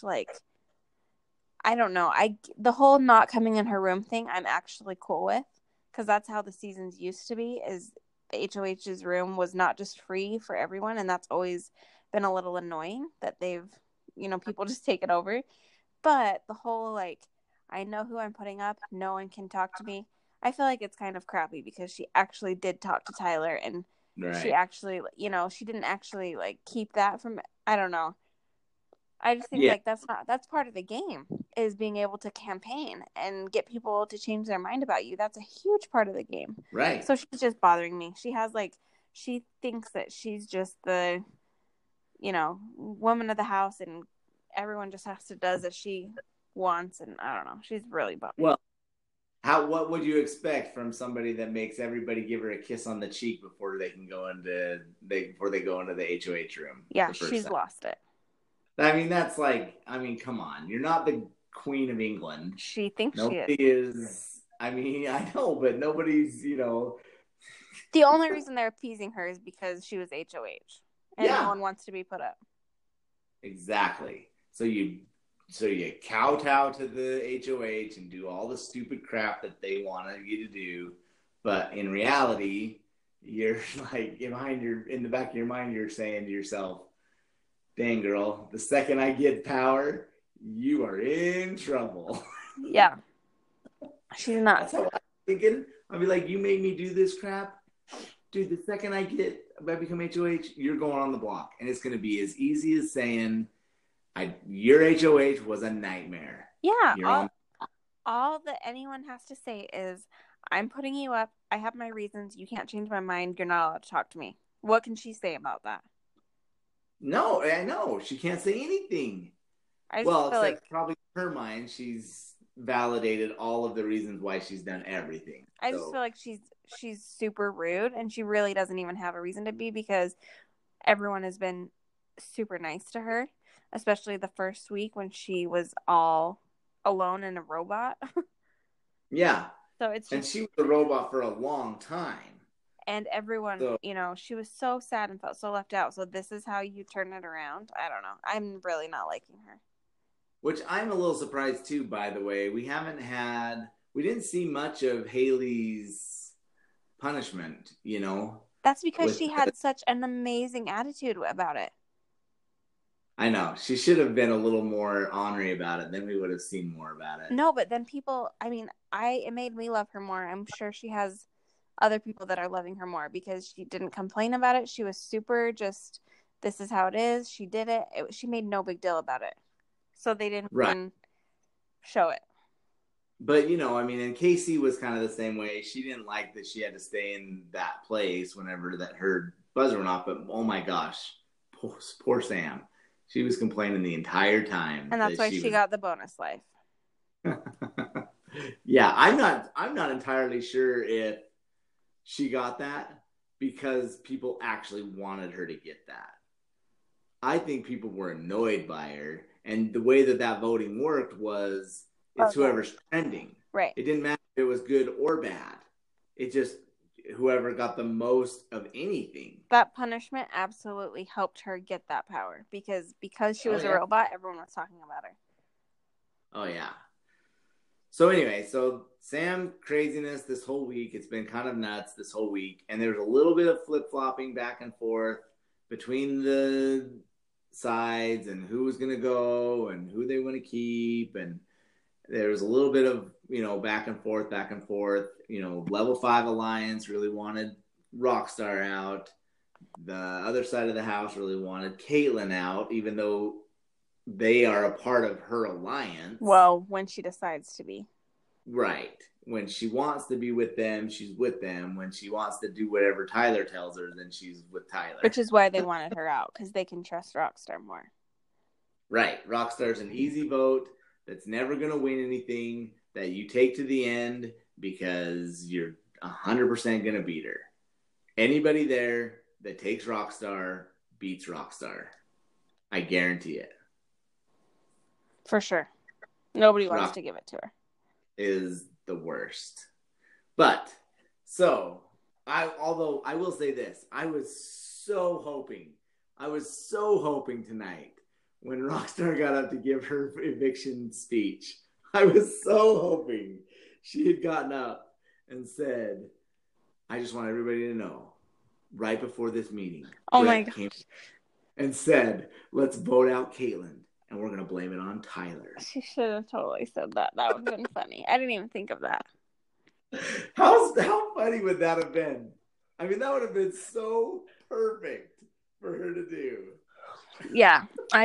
I don't know. The whole not coming in her room thing, I'm actually cool with, because that's how the seasons used to be. Is the HOH's room was not just free for everyone, and that's always been a little annoying that they've, people just take it over. But the whole I know who I'm putting up, no one can talk to me, I feel like it's kind of crappy, because she actually did talk to Tyler, and she actually, she didn't actually keep that from, I don't know. I just think that's part of the game, is being able to campaign and get people to change their mind about you. That's a huge part of the game. Right. So she's just bothering me. She has she thinks that she's just the, woman of the house, and everyone just has to does as she wants. And I don't know. She's really bothering. Well, what would you expect from somebody that makes everybody give her a kiss on the cheek before they go into the HOH room? Yeah, she's lost it. That's come on. You're not the Queen of England. She thinks nobody she is. I know, but nobody's, The only reason they're appeasing her is because she was HOH. And no one wants to be put up. Exactly. So you kowtow to the HOH and do all the stupid crap that they want you to do. But in reality, you're in the back of your mind, you're saying to yourself, dang, girl, the second I get power, you are in trouble. Yeah. She's not. That's how I'm thinking. I'll be like, you made me do this crap. Dude, the second I become HOH, you're going on the block. And it's going to be as easy as saying, your HOH was a nightmare. Yeah. All that anyone has to say is, I'm putting you up. I have my reasons. You can't change my mind. You're not allowed to talk to me. What can she say about that? No, I know. She can't say anything. Except probably in her mind, she's validated all of the reasons why she's done everything. I just feel like she's super rude, and she really doesn't even have a reason to be, because everyone has been super nice to her, especially the first week when she was all alone in a robot. Yeah. So it's just... And she was a robot for a long time. And everyone, So, she was so sad and felt so left out. So this is how you turn it around. I don't know. I'm really not liking her. which I'm a little surprised too, by the way. We didn't see much of Haley's punishment, That's because with she had such an amazing attitude about it. I know. She should have been a little more ornery about it. Then we would have seen more about it. No, but then people, it made me love her more. I'm sure she has other people that are loving her more because she didn't complain about it. She was super just, this is how it is. She did it. She made no big deal about it. So they didn't even show it. But, and Casey was kind of the same way. She didn't like that she had to stay in that place whenever that her buzzer went off. But, oh my gosh, poor Sam. She was complaining the entire time. And that's why she got the bonus life. Yeah, I'm not entirely sure if she got that because people actually wanted her to get that. I think people were annoyed by her. And the way that voting worked was it's whoever's trending. Right. It didn't matter if it was good or bad. It just whoever got the most of anything. That punishment absolutely helped her get that power because she was a robot, everyone was talking about her. Oh, yeah. So anyway, Sam craziness this whole week. It's been kind of nuts this whole week. And there's a little bit of flip-flopping back and forth between the sides and who was going to go and who they want to keep. And there was a little bit of, back and forth. Level 5 Alliance really wanted Rockstar out. The other side of the house really wanted Caitlyn out, even though they are a part of her alliance. Well, when she decides to be. Right. When she wants to be with them, she's with them. When she wants to do whatever Tyler tells her, then she's with Tyler. Which is why they wanted her out, because they can trust Rockstar more. Right. Rockstar's an easy vote that's never going to win anything, that you take to the end because you're 100% going to beat her. Anybody there that takes Rockstar beats Rockstar. I guarantee it. For sure. Nobody wants to give it to her. Is the worst. But, although I will say this, I was so hoping tonight when Rockstar got up to give her eviction speech. I was so hoping she had gotten up and said, I just want everybody to know, right before this meeting, oh my gosh, and said, let's vote out Caitlyn, and we're going to blame it on Tyler. She should have totally said that. That would have been funny. I didn't even think of that. How funny would that have been? I mean, that would have been so perfect for her to do. Yeah,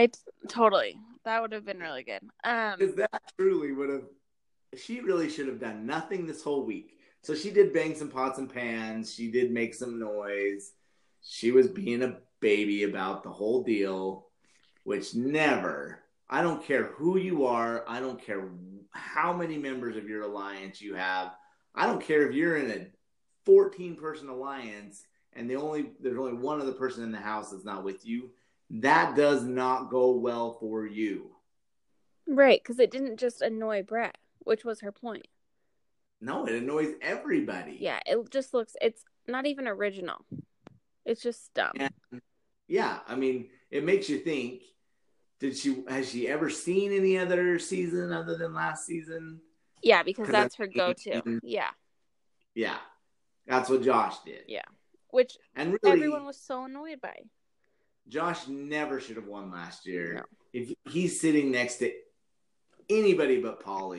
that would have been really good. Because that truly would have, she really should have done nothing this whole week. So she did bang some pots and pans. She did make some noise. She was being a baby about the whole deal, which I don't care who you are. I don't care how many members of your alliance you have. I don't care if you're in a 14-person alliance and there's only one other person in the house that's not with you. That does not go well for you. Right, because it didn't just annoy Brett, which was her point. No, it annoys everybody. Yeah, it's not even original. It's just dumb. Yeah, I mean, it makes you think, has she ever seen any other season other than last season? Yeah, because that's her go-to. Yeah. Yeah. That's what Josh did. Yeah. Which really, everyone was so annoyed by. Josh never should have won last year. No. If he's sitting next to anybody but Paul.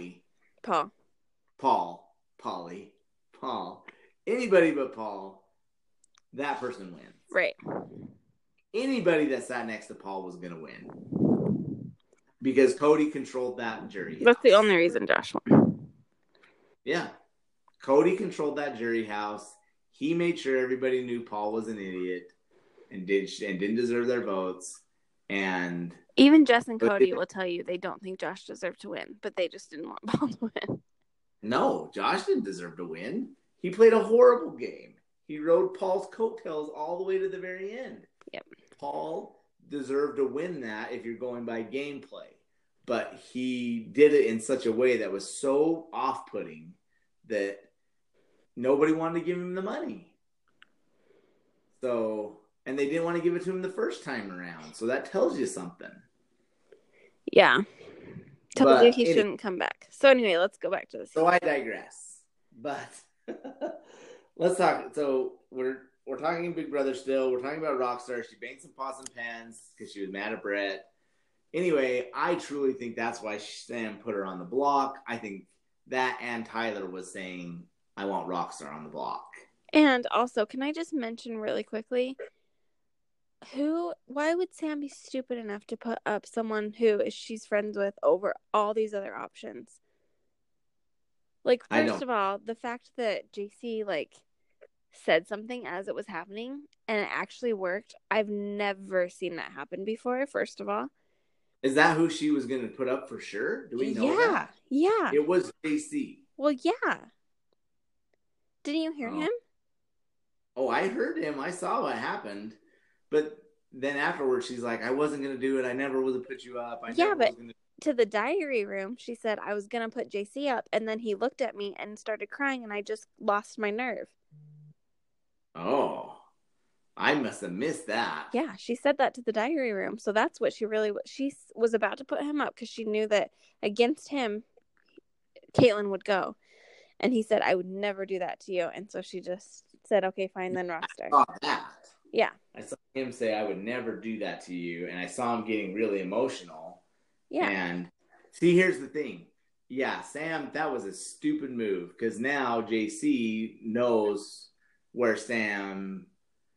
Anybody but Paul, that person wins. Right. Anybody that sat next to Paul was going to win. Because Cody controlled that jury house. That's the only reason Josh won. Yeah. Cody controlled that jury house. He made sure everybody knew Paul was an idiot and didn't deserve their votes. And even Jess and Cody will tell you they don't think Josh deserved to win, but they just didn't want Paul to win. No, Josh didn't deserve to win. He played a horrible game. He rode Paul's coattails all the way to the very end. Yep. Paul deserved to win that if you're going by gameplay. But he did it in such a way that was so off-putting that nobody wanted to give him the money. So, and they didn't want to give it to him the first time around. So that tells you something. Yeah. Tells you But he anyway, shouldn't come back. So anyway, let's go back to this. so I digress. But let's talk. So we're talking Big Brother still. We're talking about Rockstar. She banged some pots and pans because she was mad at Brett. Anyway, I truly think that's why Sam put her on the block. I think that and Tyler was saying, I want Rockstar on the block. And also, can I just mention really quickly, why would Sam be stupid enough to put up someone who she's friends with over all these other options? Like, first of all, the fact that JC, like, said something as it was happening and it actually worked, I've never seen that happen before, first of all. Is that who she was going to put up for sure? Do we know that? Yeah. It was JC. Well, yeah. Didn't you hear him? Oh, I heard him. I saw what happened. But then afterwards, she's like, I wasn't going to do it. I never would have put you up. To the diary room, she said, I was going to put JC up. And then he looked at me and started crying. And I just lost my nerve. Oh, I must have missed that. Yeah, she said that to the diary room. So that's what she was about to put him up because she knew that against him, Kaitlyn would go. And he said, I would never do that to you. And so she just said, okay, fine, then Rockstar. I saw that. Yeah. I saw him say, I would never do that to you. And I saw him getting really emotional. Yeah. And see, here's the thing. Yeah, Sam, that was a stupid move because now JC knows where Sam.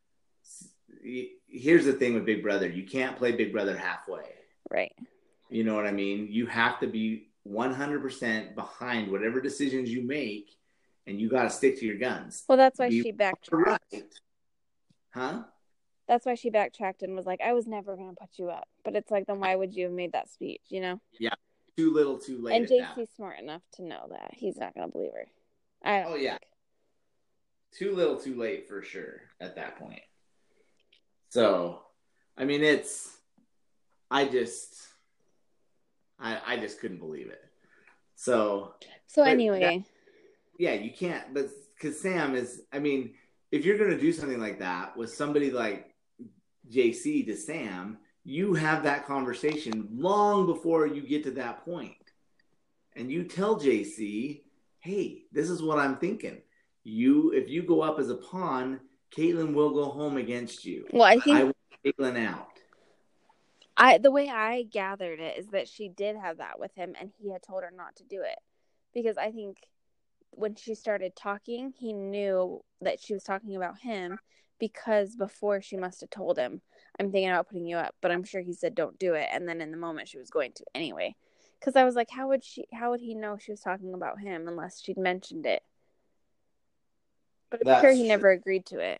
Here's the thing with Big Brother. You can't play Big Brother halfway. Right. You know what I mean? You have to be 100% behind whatever decisions you make, and you got to stick to your guns. Well, that's why she backtracked. Right. Huh? That's why she backtracked and was like, I was never going to put you up. But it's like, then why would you have made that speech, you know? Yeah. Too little, too late. And JC's smart enough to know that. He's not going to believe her. Yeah. Too little, too late for sure at that point. So, I mean, I just couldn't believe it. So anyway. You can't, but because Sam is, I mean, if you're going to do something like that with somebody like JC to Sam, you have that conversation long before you get to that point. And you tell JC, hey, this is what I'm thinking. If you go up as a pawn, Kaitlyn will go home against you. Well, I think I want Kaitlyn out. The way I gathered it is that she did have that with him and he had told her not to do it. Because I think when she started talking, he knew that she was talking about him because before she must have told him, I'm thinking about putting you up, but I'm sure he said don't do it. And then in the moment she was going to anyway. Because I was like, how would he know she was talking about him unless she'd mentioned it? But I'm sure he never agreed to it.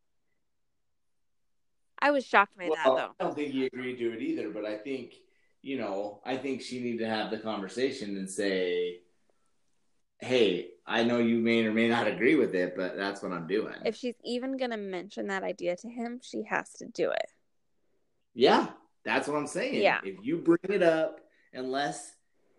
I was shocked by that, though. I don't think he agreed to it either, but I think, I think she needed to have the conversation and say, hey, I know you may or may not agree with it, but that's what I'm doing. If she's even going to mention that idea to him, she has to do it. Yeah, that's what I'm saying. Yeah. If you bring it up, unless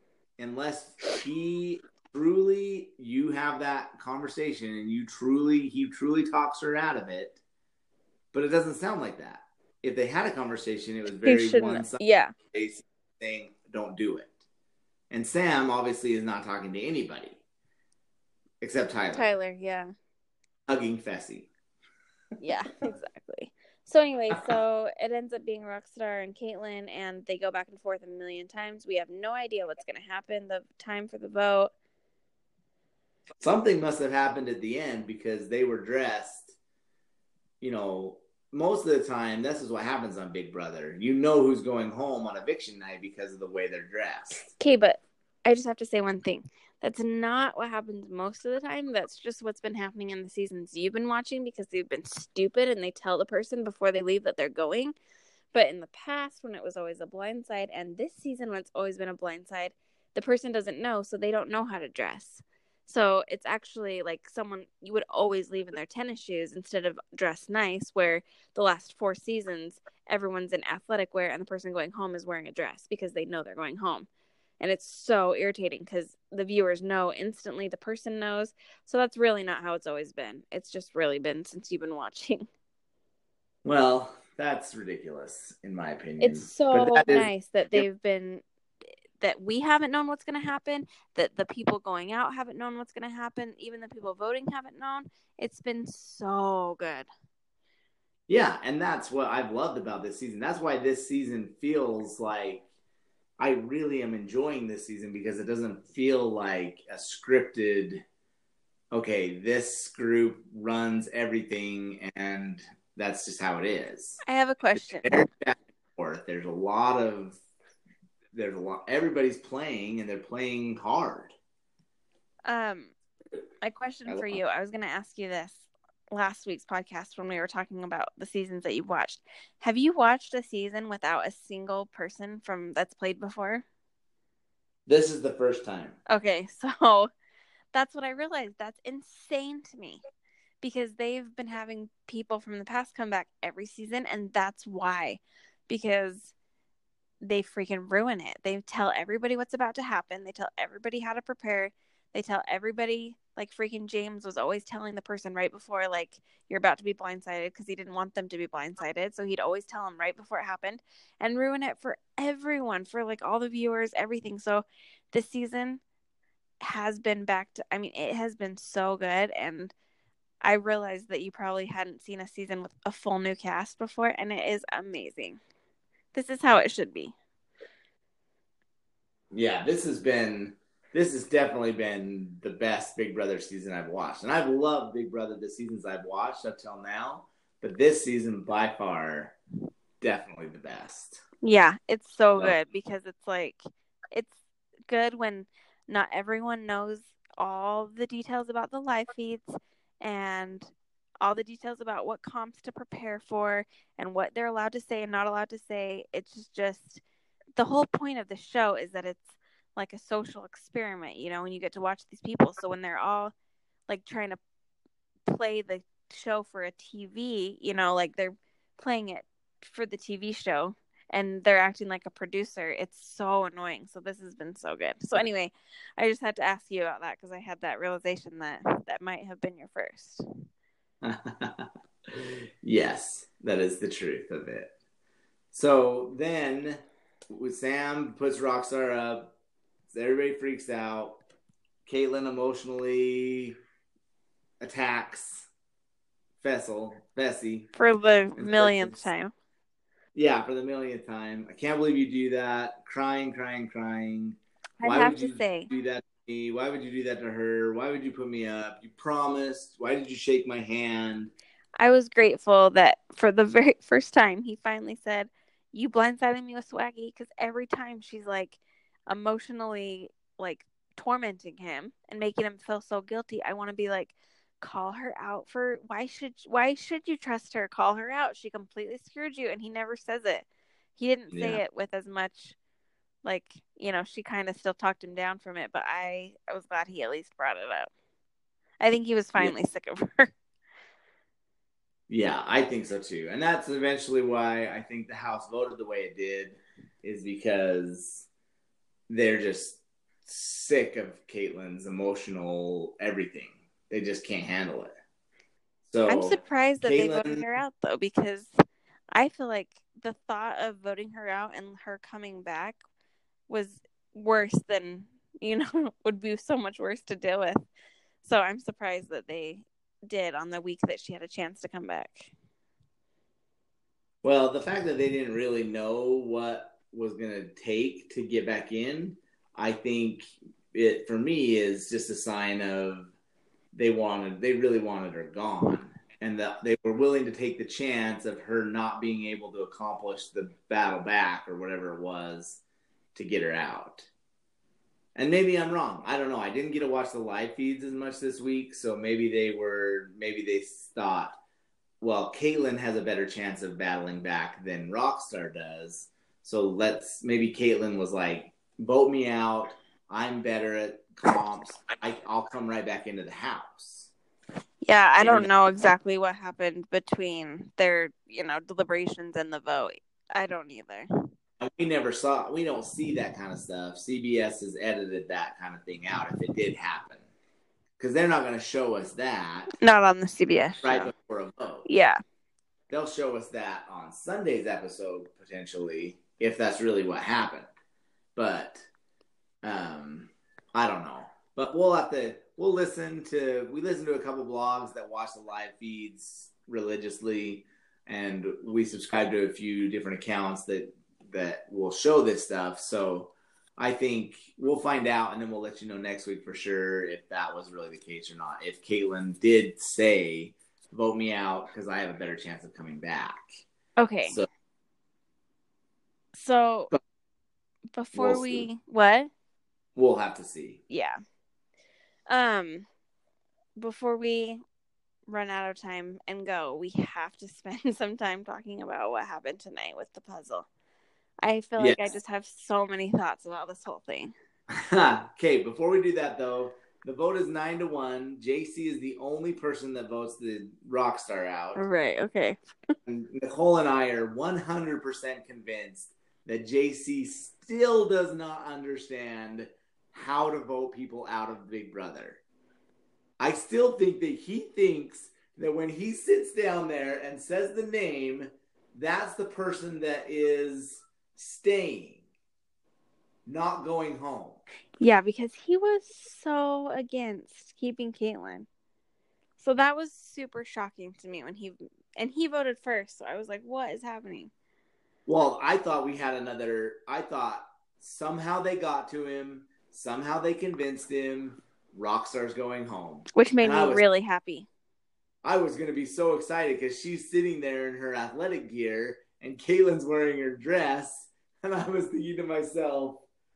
he truly, you have that conversation and he truly talks her out of it, but it doesn't sound like that. If they had a conversation, it was very one-sided. Yeah. Saying, don't do it. And Sam obviously is not talking to anybody. Except Tyler. Tyler, yeah. Hugging Fessy. Yeah, exactly. So anyway, it ends up being Rockstar and Kaitlyn, and they go back and forth a million times. We have no idea what's going to happen. The time for the vote. Something must have happened at the end because they were dressed. Most of the time, this is what happens on Big Brother. You know who's going home on eviction night because of the way they're dressed. Okay, but I just have to say one thing. That's not what happens most of the time. That's just what's been happening in the seasons you've been watching because they've been stupid and they tell the person before they leave that they're going. But in the past, when it was always a blindside, and this season when it's always been a blindside, the person doesn't know, so they don't know how to dress. So it's actually like someone you would always leave in their tennis shoes instead of dress nice, where the last 4 seasons, everyone's in athletic wear and the person going home is wearing a dress because they know they're going home. And it's so irritating because the viewers know instantly, the person knows. So that's really not how it's always been. It's just really been since you've been watching. Well, that's ridiculous, in my opinion. It's so But that is, nice that that we haven't known what's going to happen, that the people going out haven't known what's going to happen, even the people voting haven't known. It's been so good. yeah, and that's what I've loved about this season. That's why this season feels like I really am enjoying this season, because it doesn't feel like a scripted, okay, this group runs everything and that's just how it is. I have a question. There's a lot, everybody's playing and they're playing hard. My question for you, I was going to ask you this last week's podcast when we were talking about the seasons that you've watched. Have you watched a season without a single person that's played before? This is the first time. Okay, so that's what I realized. That's insane to me, because they've been having people from the past come back every season, and that's why. Because they freaking ruin it. They tell everybody what's about to happen. They tell everybody how to prepare. They tell everybody, like freaking James was always telling the person right before, like, you're about to be blindsided, because he didn't want them to be blindsided. So he'd always tell them right before it happened and ruin it for everyone, for like all the viewers, everything. So this season has been it has been so good. And I realized that you probably hadn't seen a season with a full new cast before, and it is amazing. This is how it should be. Yeah, this has definitely been the best Big Brother season I've watched. And I've loved Big Brother the seasons I've watched up till now. But this season, by far, definitely the best. Yeah, it's so good, because it's good when not everyone knows all the details about the live feeds and all the details about what comps to prepare for and what they're allowed to say and not allowed to say. It's just the whole point of the show is that it's like a social experiment, when you get to watch these people. So when they're all like trying to play the show for a TV, like they're playing it for the TV show and they're acting like a producer, it's so annoying. So this has been so good. So anyway, I just had to ask you about that, because I had that realization that might have been your first. Yes, that is the truth of it. So then Sam puts Rockstar up. Everybody freaks out. Kaitlyn emotionally attacks Fessy. For the millionth time. Yeah, for the millionth time. I can't believe you do that. Crying. Why would you do that to me? Why would you do that to her? Why would you put me up? You promised. Why did you shake my hand? I was grateful that for the very first time he finally said, you blindsided me with Swaggy, because every time she's like emotionally like tormenting him and making him feel so guilty, I want to be like, call her out for why should you trust her? Call her out. She completely screwed you. And he never says it. He didn't say it with as much like, she kind of still talked him down from it, but I was glad he at least brought it up. I think he was finally sick of her. Yeah, I think so too. And that's eventually why I think the House voted the way it did, is because they're just sick of Kaitlyn's emotional everything. They just can't handle it. So I'm surprised that they voted her out, though, because I feel like the thought of voting her out and her coming back was worse than, would be so much worse to deal with. So I'm surprised that they did on the week that she had a chance to come back. Well, the fact that they didn't really know what was going to take to get back in, I think it, for me, is just a sign of they really wanted her gone, and that they were willing to take the chance of her not being able to accomplish the battle back or whatever it was to get her out. And maybe I'm wrong. I don't know. I didn't get to watch the live feeds as much this week, so maybe they thought, well, Kaitlyn has a better chance of battling back than Rockstar does. So maybe Kaitlyn was like, vote me out. I'm better at comps. I'll come right back into the house. Yeah, I don't know exactly what happened between their, deliberations and the vote. I don't either. We don't see that kind of stuff. CBS has edited that kind of thing out if it did happen. Because they're not going to show us that. Not on the CBS right show. Before a vote. Yeah. they'll show us that on Sunday's episode, potentially, if that's really what happened. But I don't know. But we listen to a couple blogs that watch the live feeds religiously, and we subscribe to a few different accounts that will show this stuff. So I think we'll find out, and then we'll let you know next week for sure if that was really the case or not. If Kaitlyn did say, vote me out because I have a better chance of coming back. Okay. So before what? We'll have to see. Yeah. Before we run out of time and go, we have to spend some time talking about what happened tonight with the puzzle. I feel like I just have so many thoughts about this whole thing. Okay, before we do that though, the vote is 9-1. JC is the only person that votes the Rockstar out. Right, okay. And Nicole and I are 100% convinced that JC still does not understand how to vote people out of Big Brother. I still think that he thinks that when he sits down there and says the name, that's the person that is staying, not going home. Yeah, because he was so against keeping Kaitlyn. So that was super shocking to me when he voted first. So I was like, what is happening? Well, I thought somehow they got to him. Somehow they convinced him Rockstar's going home. Which made me really happy. I was going to be so excited because she's sitting there in her athletic gear and Kaitlyn's wearing her dress. And I was thinking to myself,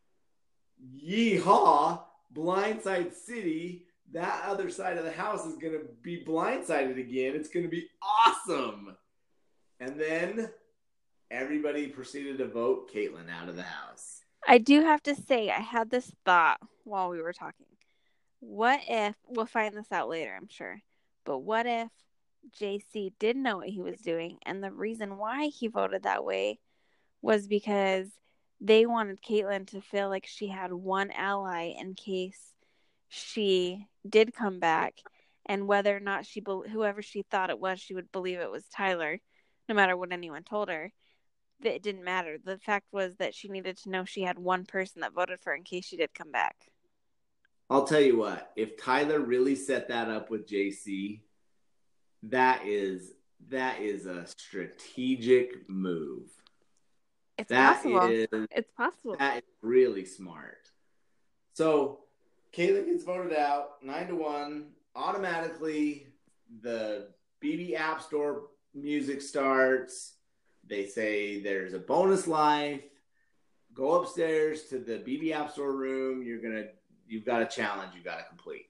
yeehaw, Blindside City. That other side of the house is going to be blindsided again. It's going to be awesome. And then everybody proceeded to vote Kaitlyn out of the house. I do have to say, I had this thought while we were talking. What if, we'll find this out later, I'm sure, but what if JC did know what he was doing, and the reason why he voted that way was because they wanted Kaitlyn to feel like she had one ally in case she did come back, and whether or not whoever she thought it was, she would believe it was Tyler, no matter what anyone told her. It didn't matter. The fact was that she needed to know she had one person that voted for her in case she did come back. I'll tell you what, if Tyler really set that up with JC, that is a strategic move. It's possible. That is really smart. So Kaitlyn gets voted out 9-1. Automatically, the BB App Store music starts. They say there's a bonus life. Go upstairs to the BB App Store room. You've got a challenge you got to complete.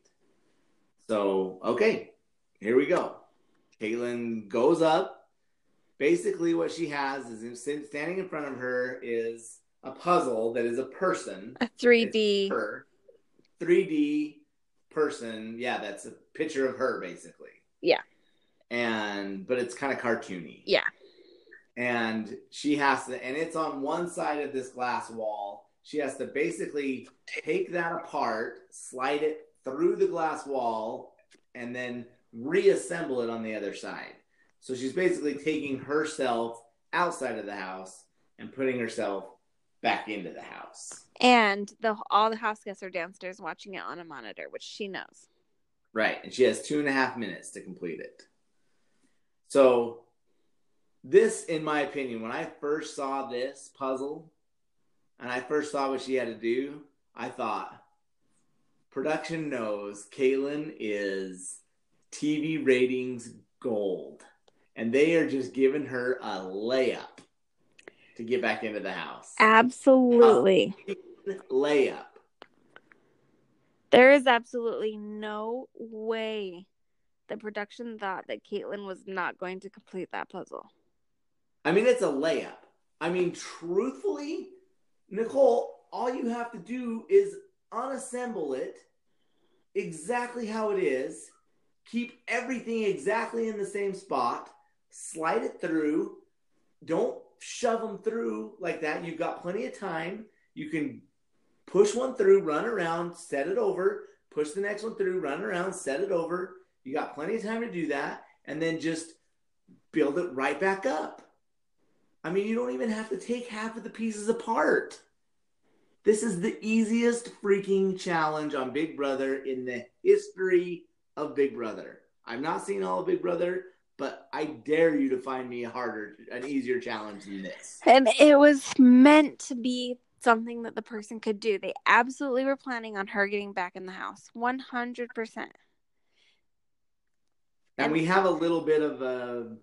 So, okay, here we go. Kaitlyn goes up. Basically, what she has is standing in front of her is a puzzle that is a person. A 3D. 3D person. Yeah, that's a picture of her, basically. Yeah. But it's kind of cartoony. Yeah. And she has to, and it's on one side of this glass wall. She has to basically take that apart, slide it through the glass wall, and then reassemble it on the other side. So she's basically taking herself outside of the house and putting herself back into the house. And all the house guests are downstairs watching it on a monitor, which she knows. Right. And she has 2.5 minutes to complete it. So this, in my opinion, when I first saw this puzzle and I first saw what she had to do, I thought, production knows Kaitlyn is TV ratings gold. And they are just giving her a layup to get back into the house. Absolutely. Layup. There is absolutely no way the production thought that Kaitlyn was not going to complete that puzzle. I mean, it's a layup. I mean, truthfully, Nicole, all you have to do is unassemble it exactly how it is, keep everything exactly in the same spot, slide it through, don't shove them through like that. You've got plenty of time. You can push one through, run around, set it over, push the next one through, run around, set it over. You got plenty of time to do that, and then just build it right back up. I mean, you don't even have to take half of the pieces apart. This is the easiest freaking challenge on Big Brother in the history of Big Brother. I've not seen all of Big Brother, but I dare you to find me an easier challenge than this. And it was meant to be something that the person could do. They absolutely were planning on her getting back in the house. 100%. And we have a little bit of a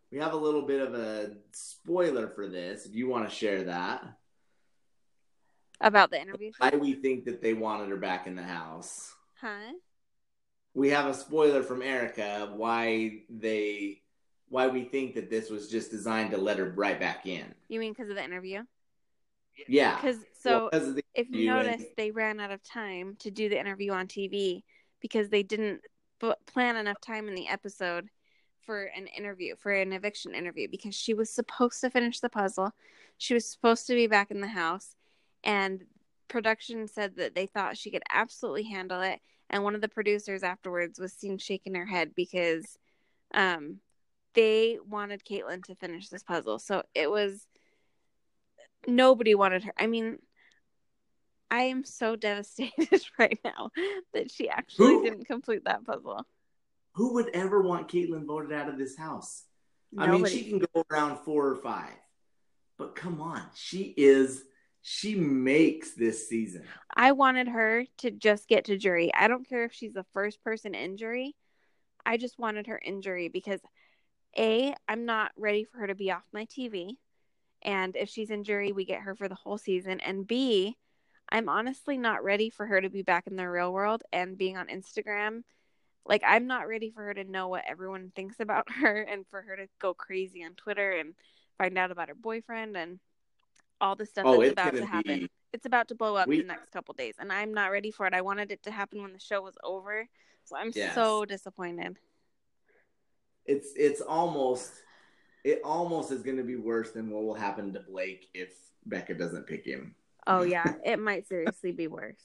spoiler for this, if you want to share that. About the interview? Why we think that they wanted her back in the house. Huh? We have a spoiler from Erica why we think that this was just designed to let her right back in. You mean because of the interview? Yeah. Because if you notice, they ran out of time to do the interview on TV because they didn't plan enough time in the episode for an eviction interview, because she was supposed to finish the puzzle. She was supposed to be back in the house, and production said that they thought she could absolutely handle it. And one of the producers afterwards was seen shaking her head because they wanted Kaitlyn to finish this puzzle. So it was, nobody wanted her. I mean, I am so devastated right now that she actually didn't complete that puzzle. Who would ever want Kaitlyn voted out of this house? Nobody. I mean, she can go around 4 or 5. But come on, she makes this season. I wanted her to just get to jury. I don't care if she's the first person in jury. I just wanted her in jury because A, I'm not ready for her to be off my TV. And if she's in jury, we get her for the whole season. And B, I'm honestly not ready for her to be back in the real world and being on Instagram. Like, I'm not ready for her to know what everyone thinks about her and for her to go crazy on Twitter and find out about her boyfriend and all the stuff that's about to happen. It's about to blow up in the next couple days, and I'm not ready for it. I wanted it to happen when the show was over, so I'm so disappointed. It almost is going to be worse than what will happen to Blake if Becca doesn't pick him. Oh, yeah. It might seriously be worse.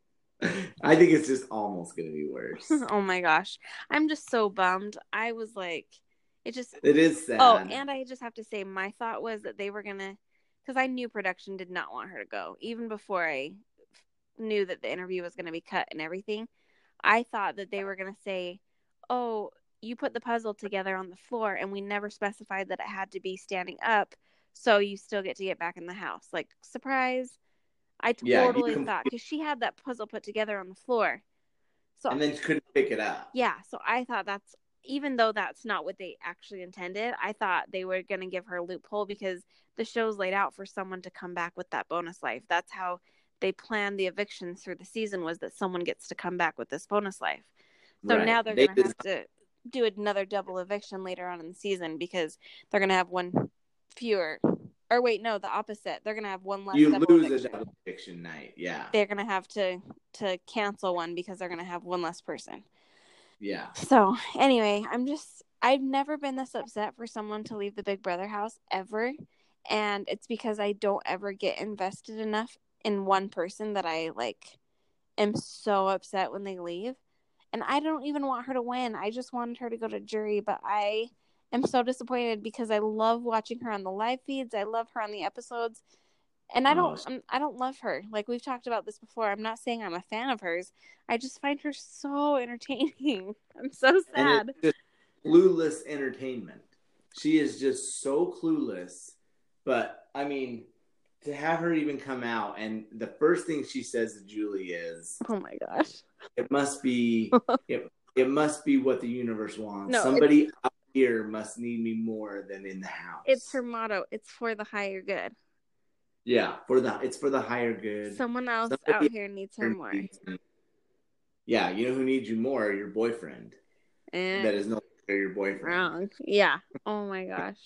I think it's just almost going to be worse. Oh, my gosh. I'm just so bummed. I was like, it is sad. Oh, and I just have to say, my thought was that they were going to, because I knew production did not want her to go. Even before I knew that the interview was going to be cut and everything, I thought that they were going to say, oh, you put the puzzle together on the floor and we never specified that it had to be standing up, so you still get to get back in the house. Like, surprise. I totally thought, because she had that puzzle put together on the floor. So, and then she couldn't pick it up. Yeah, so I thought even though that's not what they actually intended, I thought they were going to give her a loophole because the show's laid out for someone to come back with that bonus life. That's how they planned the evictions through the season, was that someone gets to come back with this bonus life. So now they're going to have to do another double eviction later on in the season because they're going to have one fewer. Or wait, no, the opposite. They're going to have one less double eviction. You lose a double eviction night, yeah. They're going to have to cancel one because they're going to have one less person. Yeah. So, anyway, I've never been this upset for someone to leave the Big Brother house, ever. And it's because I don't ever get invested enough in one person that I, am so upset when they leave. And I don't even want her to win. I just wanted her to go to jury, but I am so disappointed because I love watching her on the live feeds. I love her on the episodes. And I don't love her. Like, we've talked about this before. I'm not saying I'm a fan of hers. I just find her so entertaining. I'm so sad. And it's just clueless entertainment. She is just so clueless. But, I mean, to have her even come out, and the first thing she says to Julie is, "Oh my gosh, it must be it must be what the universe wants. No, somebody out here must need me more than in the house." It's her motto. It's for the higher good. Yeah, it's for the higher good. Someone else out here needs her more. Yeah, you know who needs you more? Your boyfriend. That is no longer your boyfriend. Wrong. Yeah. Oh my gosh.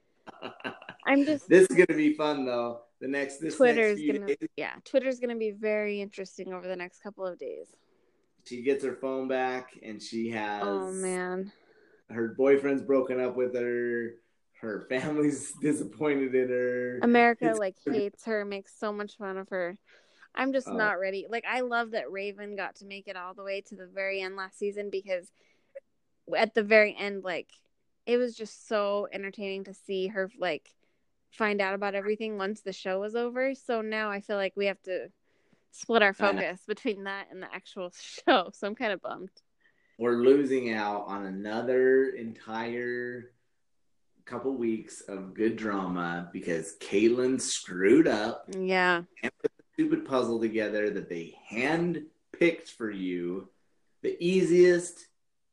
I'm just. This is gonna be fun though. Twitter's gonna be very interesting over the next couple of days. She gets her phone back, and she has. Oh man. Her boyfriend's broken up with her. Her family's disappointed in her. America hates her, makes so much fun of her. I'm just not ready. I love that Raven got to make it all the way to the very end last season, because at the very end, it was just so entertaining to see her like find out about everything once the show was over. So now I feel like we have to split our focus between that and the actual show. So I'm kind of bummed. We're losing out on another entire couple weeks of good drama because Caitlin screwed up. Yeah. And put the stupid puzzle together that they hand picked for you. The easiest,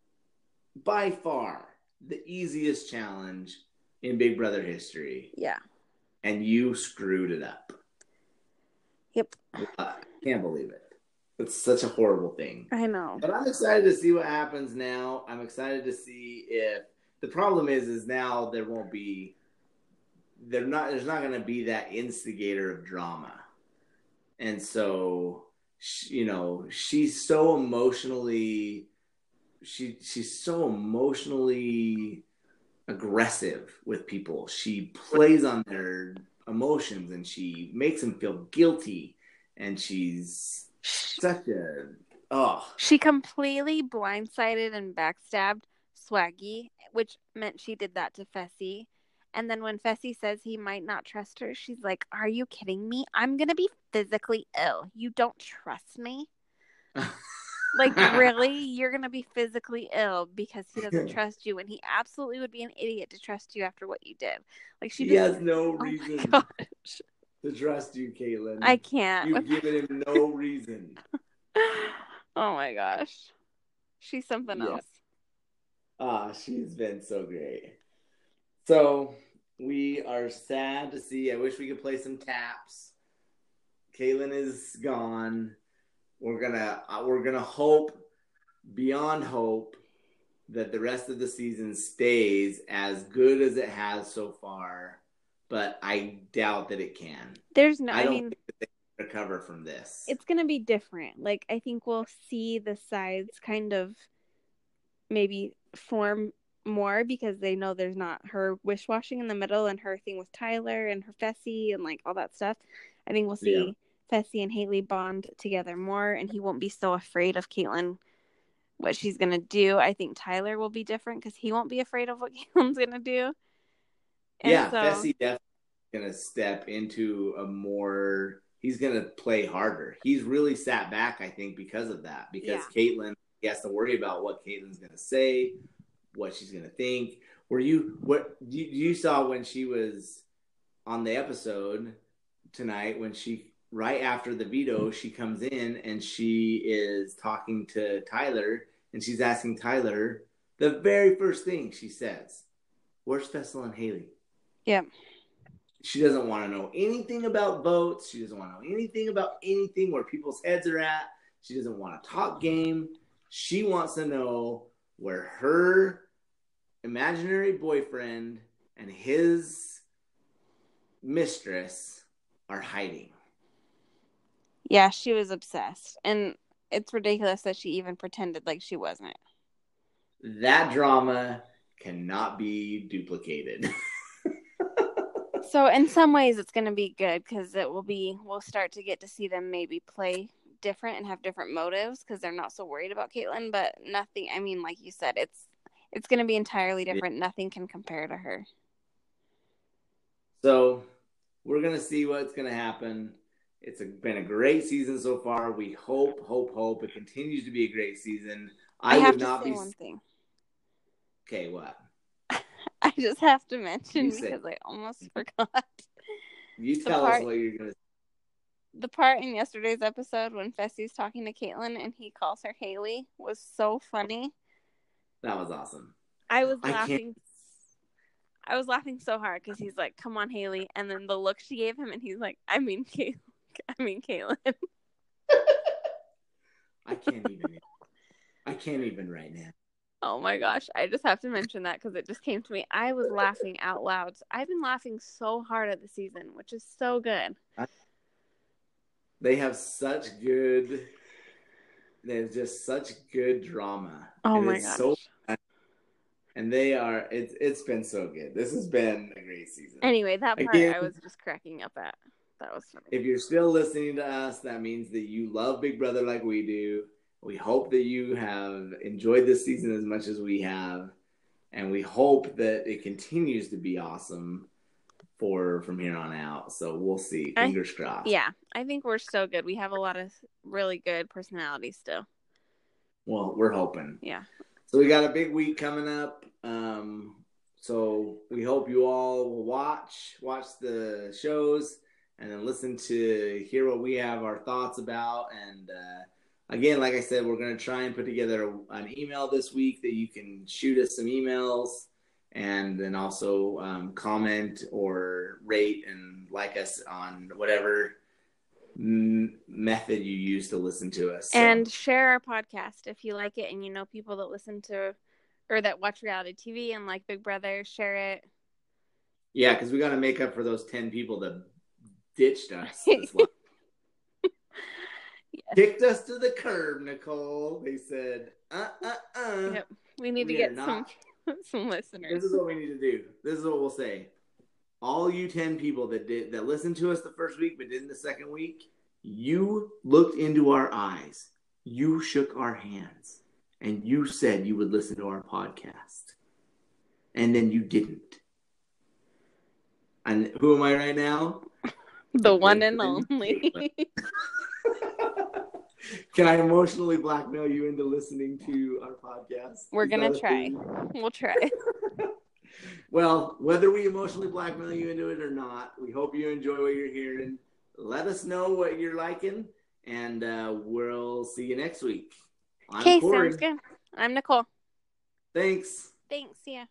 by far, the easiest challenge in Big Brother history. Yeah. And you screwed it up. Yep. I can't believe it. It's such a horrible thing. I know. But I'm excited to see what happens now. I'm excited to see if the problem is now there won't be there's not going to be that instigator of drama. And so she's so emotionally she's so emotionally aggressive with people. She plays on their emotions and she makes them feel guilty, and she's such a She completely blindsided and backstabbed Swaggy, which meant she did that to Fessy. And then when Fessy says he might not trust her, she's like, "Are you kidding me? I'm gonna be physically ill. You don't trust me?" Like, really? You're going to be physically ill because he doesn't trust you, and he absolutely would be an idiot to trust you after what you did. Like, he has no reason to trust you, Caitlin. I can't. You've given him no reason. Oh my gosh. She's something else. She's been so great. So, we are sad to see. I wish we could play some taps. Caitlin is gone. We're gonna hope beyond hope that the rest of the season stays as good as it has so far, but I doubt that it can. I don't think that they can recover from this. It's gonna be different. Like, I think we'll see the sides kind of maybe form more because they know there's not her wish-washing in the middle and her thing with Tyler and her Fessy and like all that stuff. I think we'll see Fessy and Haley bond together more, and he won't be so afraid of Caitlin, what she's going to do. I think Tyler will be different because he won't be afraid of what Caitlin's going to do. And Fessy definitely going to step into he's going to play harder. He's really sat back, I think, because of that. Because Caitlin, he has to worry about what Caitlin's going to say, what she's going to think. You saw when she was on the episode tonight, when right after the veto, she comes in and she is talking to Tyler, and she's asking Tyler, the very first thing she says, "Where's Fessy and Haley?" Yeah. She doesn't want to know anything about votes. She doesn't want to know anything about anything where people's heads are at. She doesn't want to talk game. She wants to know where her imaginary boyfriend and his mistress are hiding. Yeah, she was obsessed. And it's ridiculous that she even pretended like she wasn't. That drama cannot be duplicated. So in some ways it's going to be good because we'll start to get to see them maybe play different and have different motives because they're not so worried about Caitlin, but nothing, I mean, like you said, it's going to be entirely different. Yeah. Nothing can compare to her. So we're going to see what's going to happen. It's been a great season so far. We hope it continues to be a great season. I have to say one thing. Okay, what? I just have to mention because I almost forgot. You tell us what you're going to say. The part in yesterday's episode when Fessy's talking to Caitlin and he calls her Haley was so funny. That was awesome. I was laughing so hard because he's like, "Come on, Haley," and then the look she gave him, and he's like, "I mean, Caitlin." I can't even right now. Oh my gosh. I just have to mention that because it just came to me. I was laughing out loud. I've been laughing so hard at the season, which is so good. They have just such good drama. Oh my gosh. And it's been so good. This has been a great season. Anyway, that part I was just cracking up at. That was funny. If you're still listening to us, that means that you love Big Brother like we do. We hope that you have enjoyed this season as much as we have. and we hope that it continues to be awesome from here on out. So we'll see. Fingers crossed. Yeah, I think we're so good. We have a lot of really good personalities still. Well, we're hoping. Yeah. So we got a big week coming up. So we hope you all will watch the shows and then listen to hear what we have our thoughts about. And again, like I said, we're going to try and put together an email this week that you can shoot us some emails and then also comment or rate and like us on whatever method you use to listen to us. And share our podcast if you like it and you know people that listen to or that watch reality TV and like Big Brother, share it. Yeah, because we got to make up for those 10 people that ditched us. Yes. Kicked us to the curb, Nicole. They said, Yep. We need to get some listeners. This is what we need to do. This is what we'll say. All you 10 people that listened to us the first week but didn't the second week, you looked into our eyes. You shook our hands. And you said you would listen to our podcast. And then you didn't. And who am I right now? The one and only. Can I emotionally blackmail you into listening to our podcast? We're going to try. We'll try. Well, whether we emotionally blackmail you into it or not, we hope you enjoy what you're hearing. Let us know what you're liking, and we'll see you next week. Okay, sounds good. I'm Nicole. Thanks. Yeah.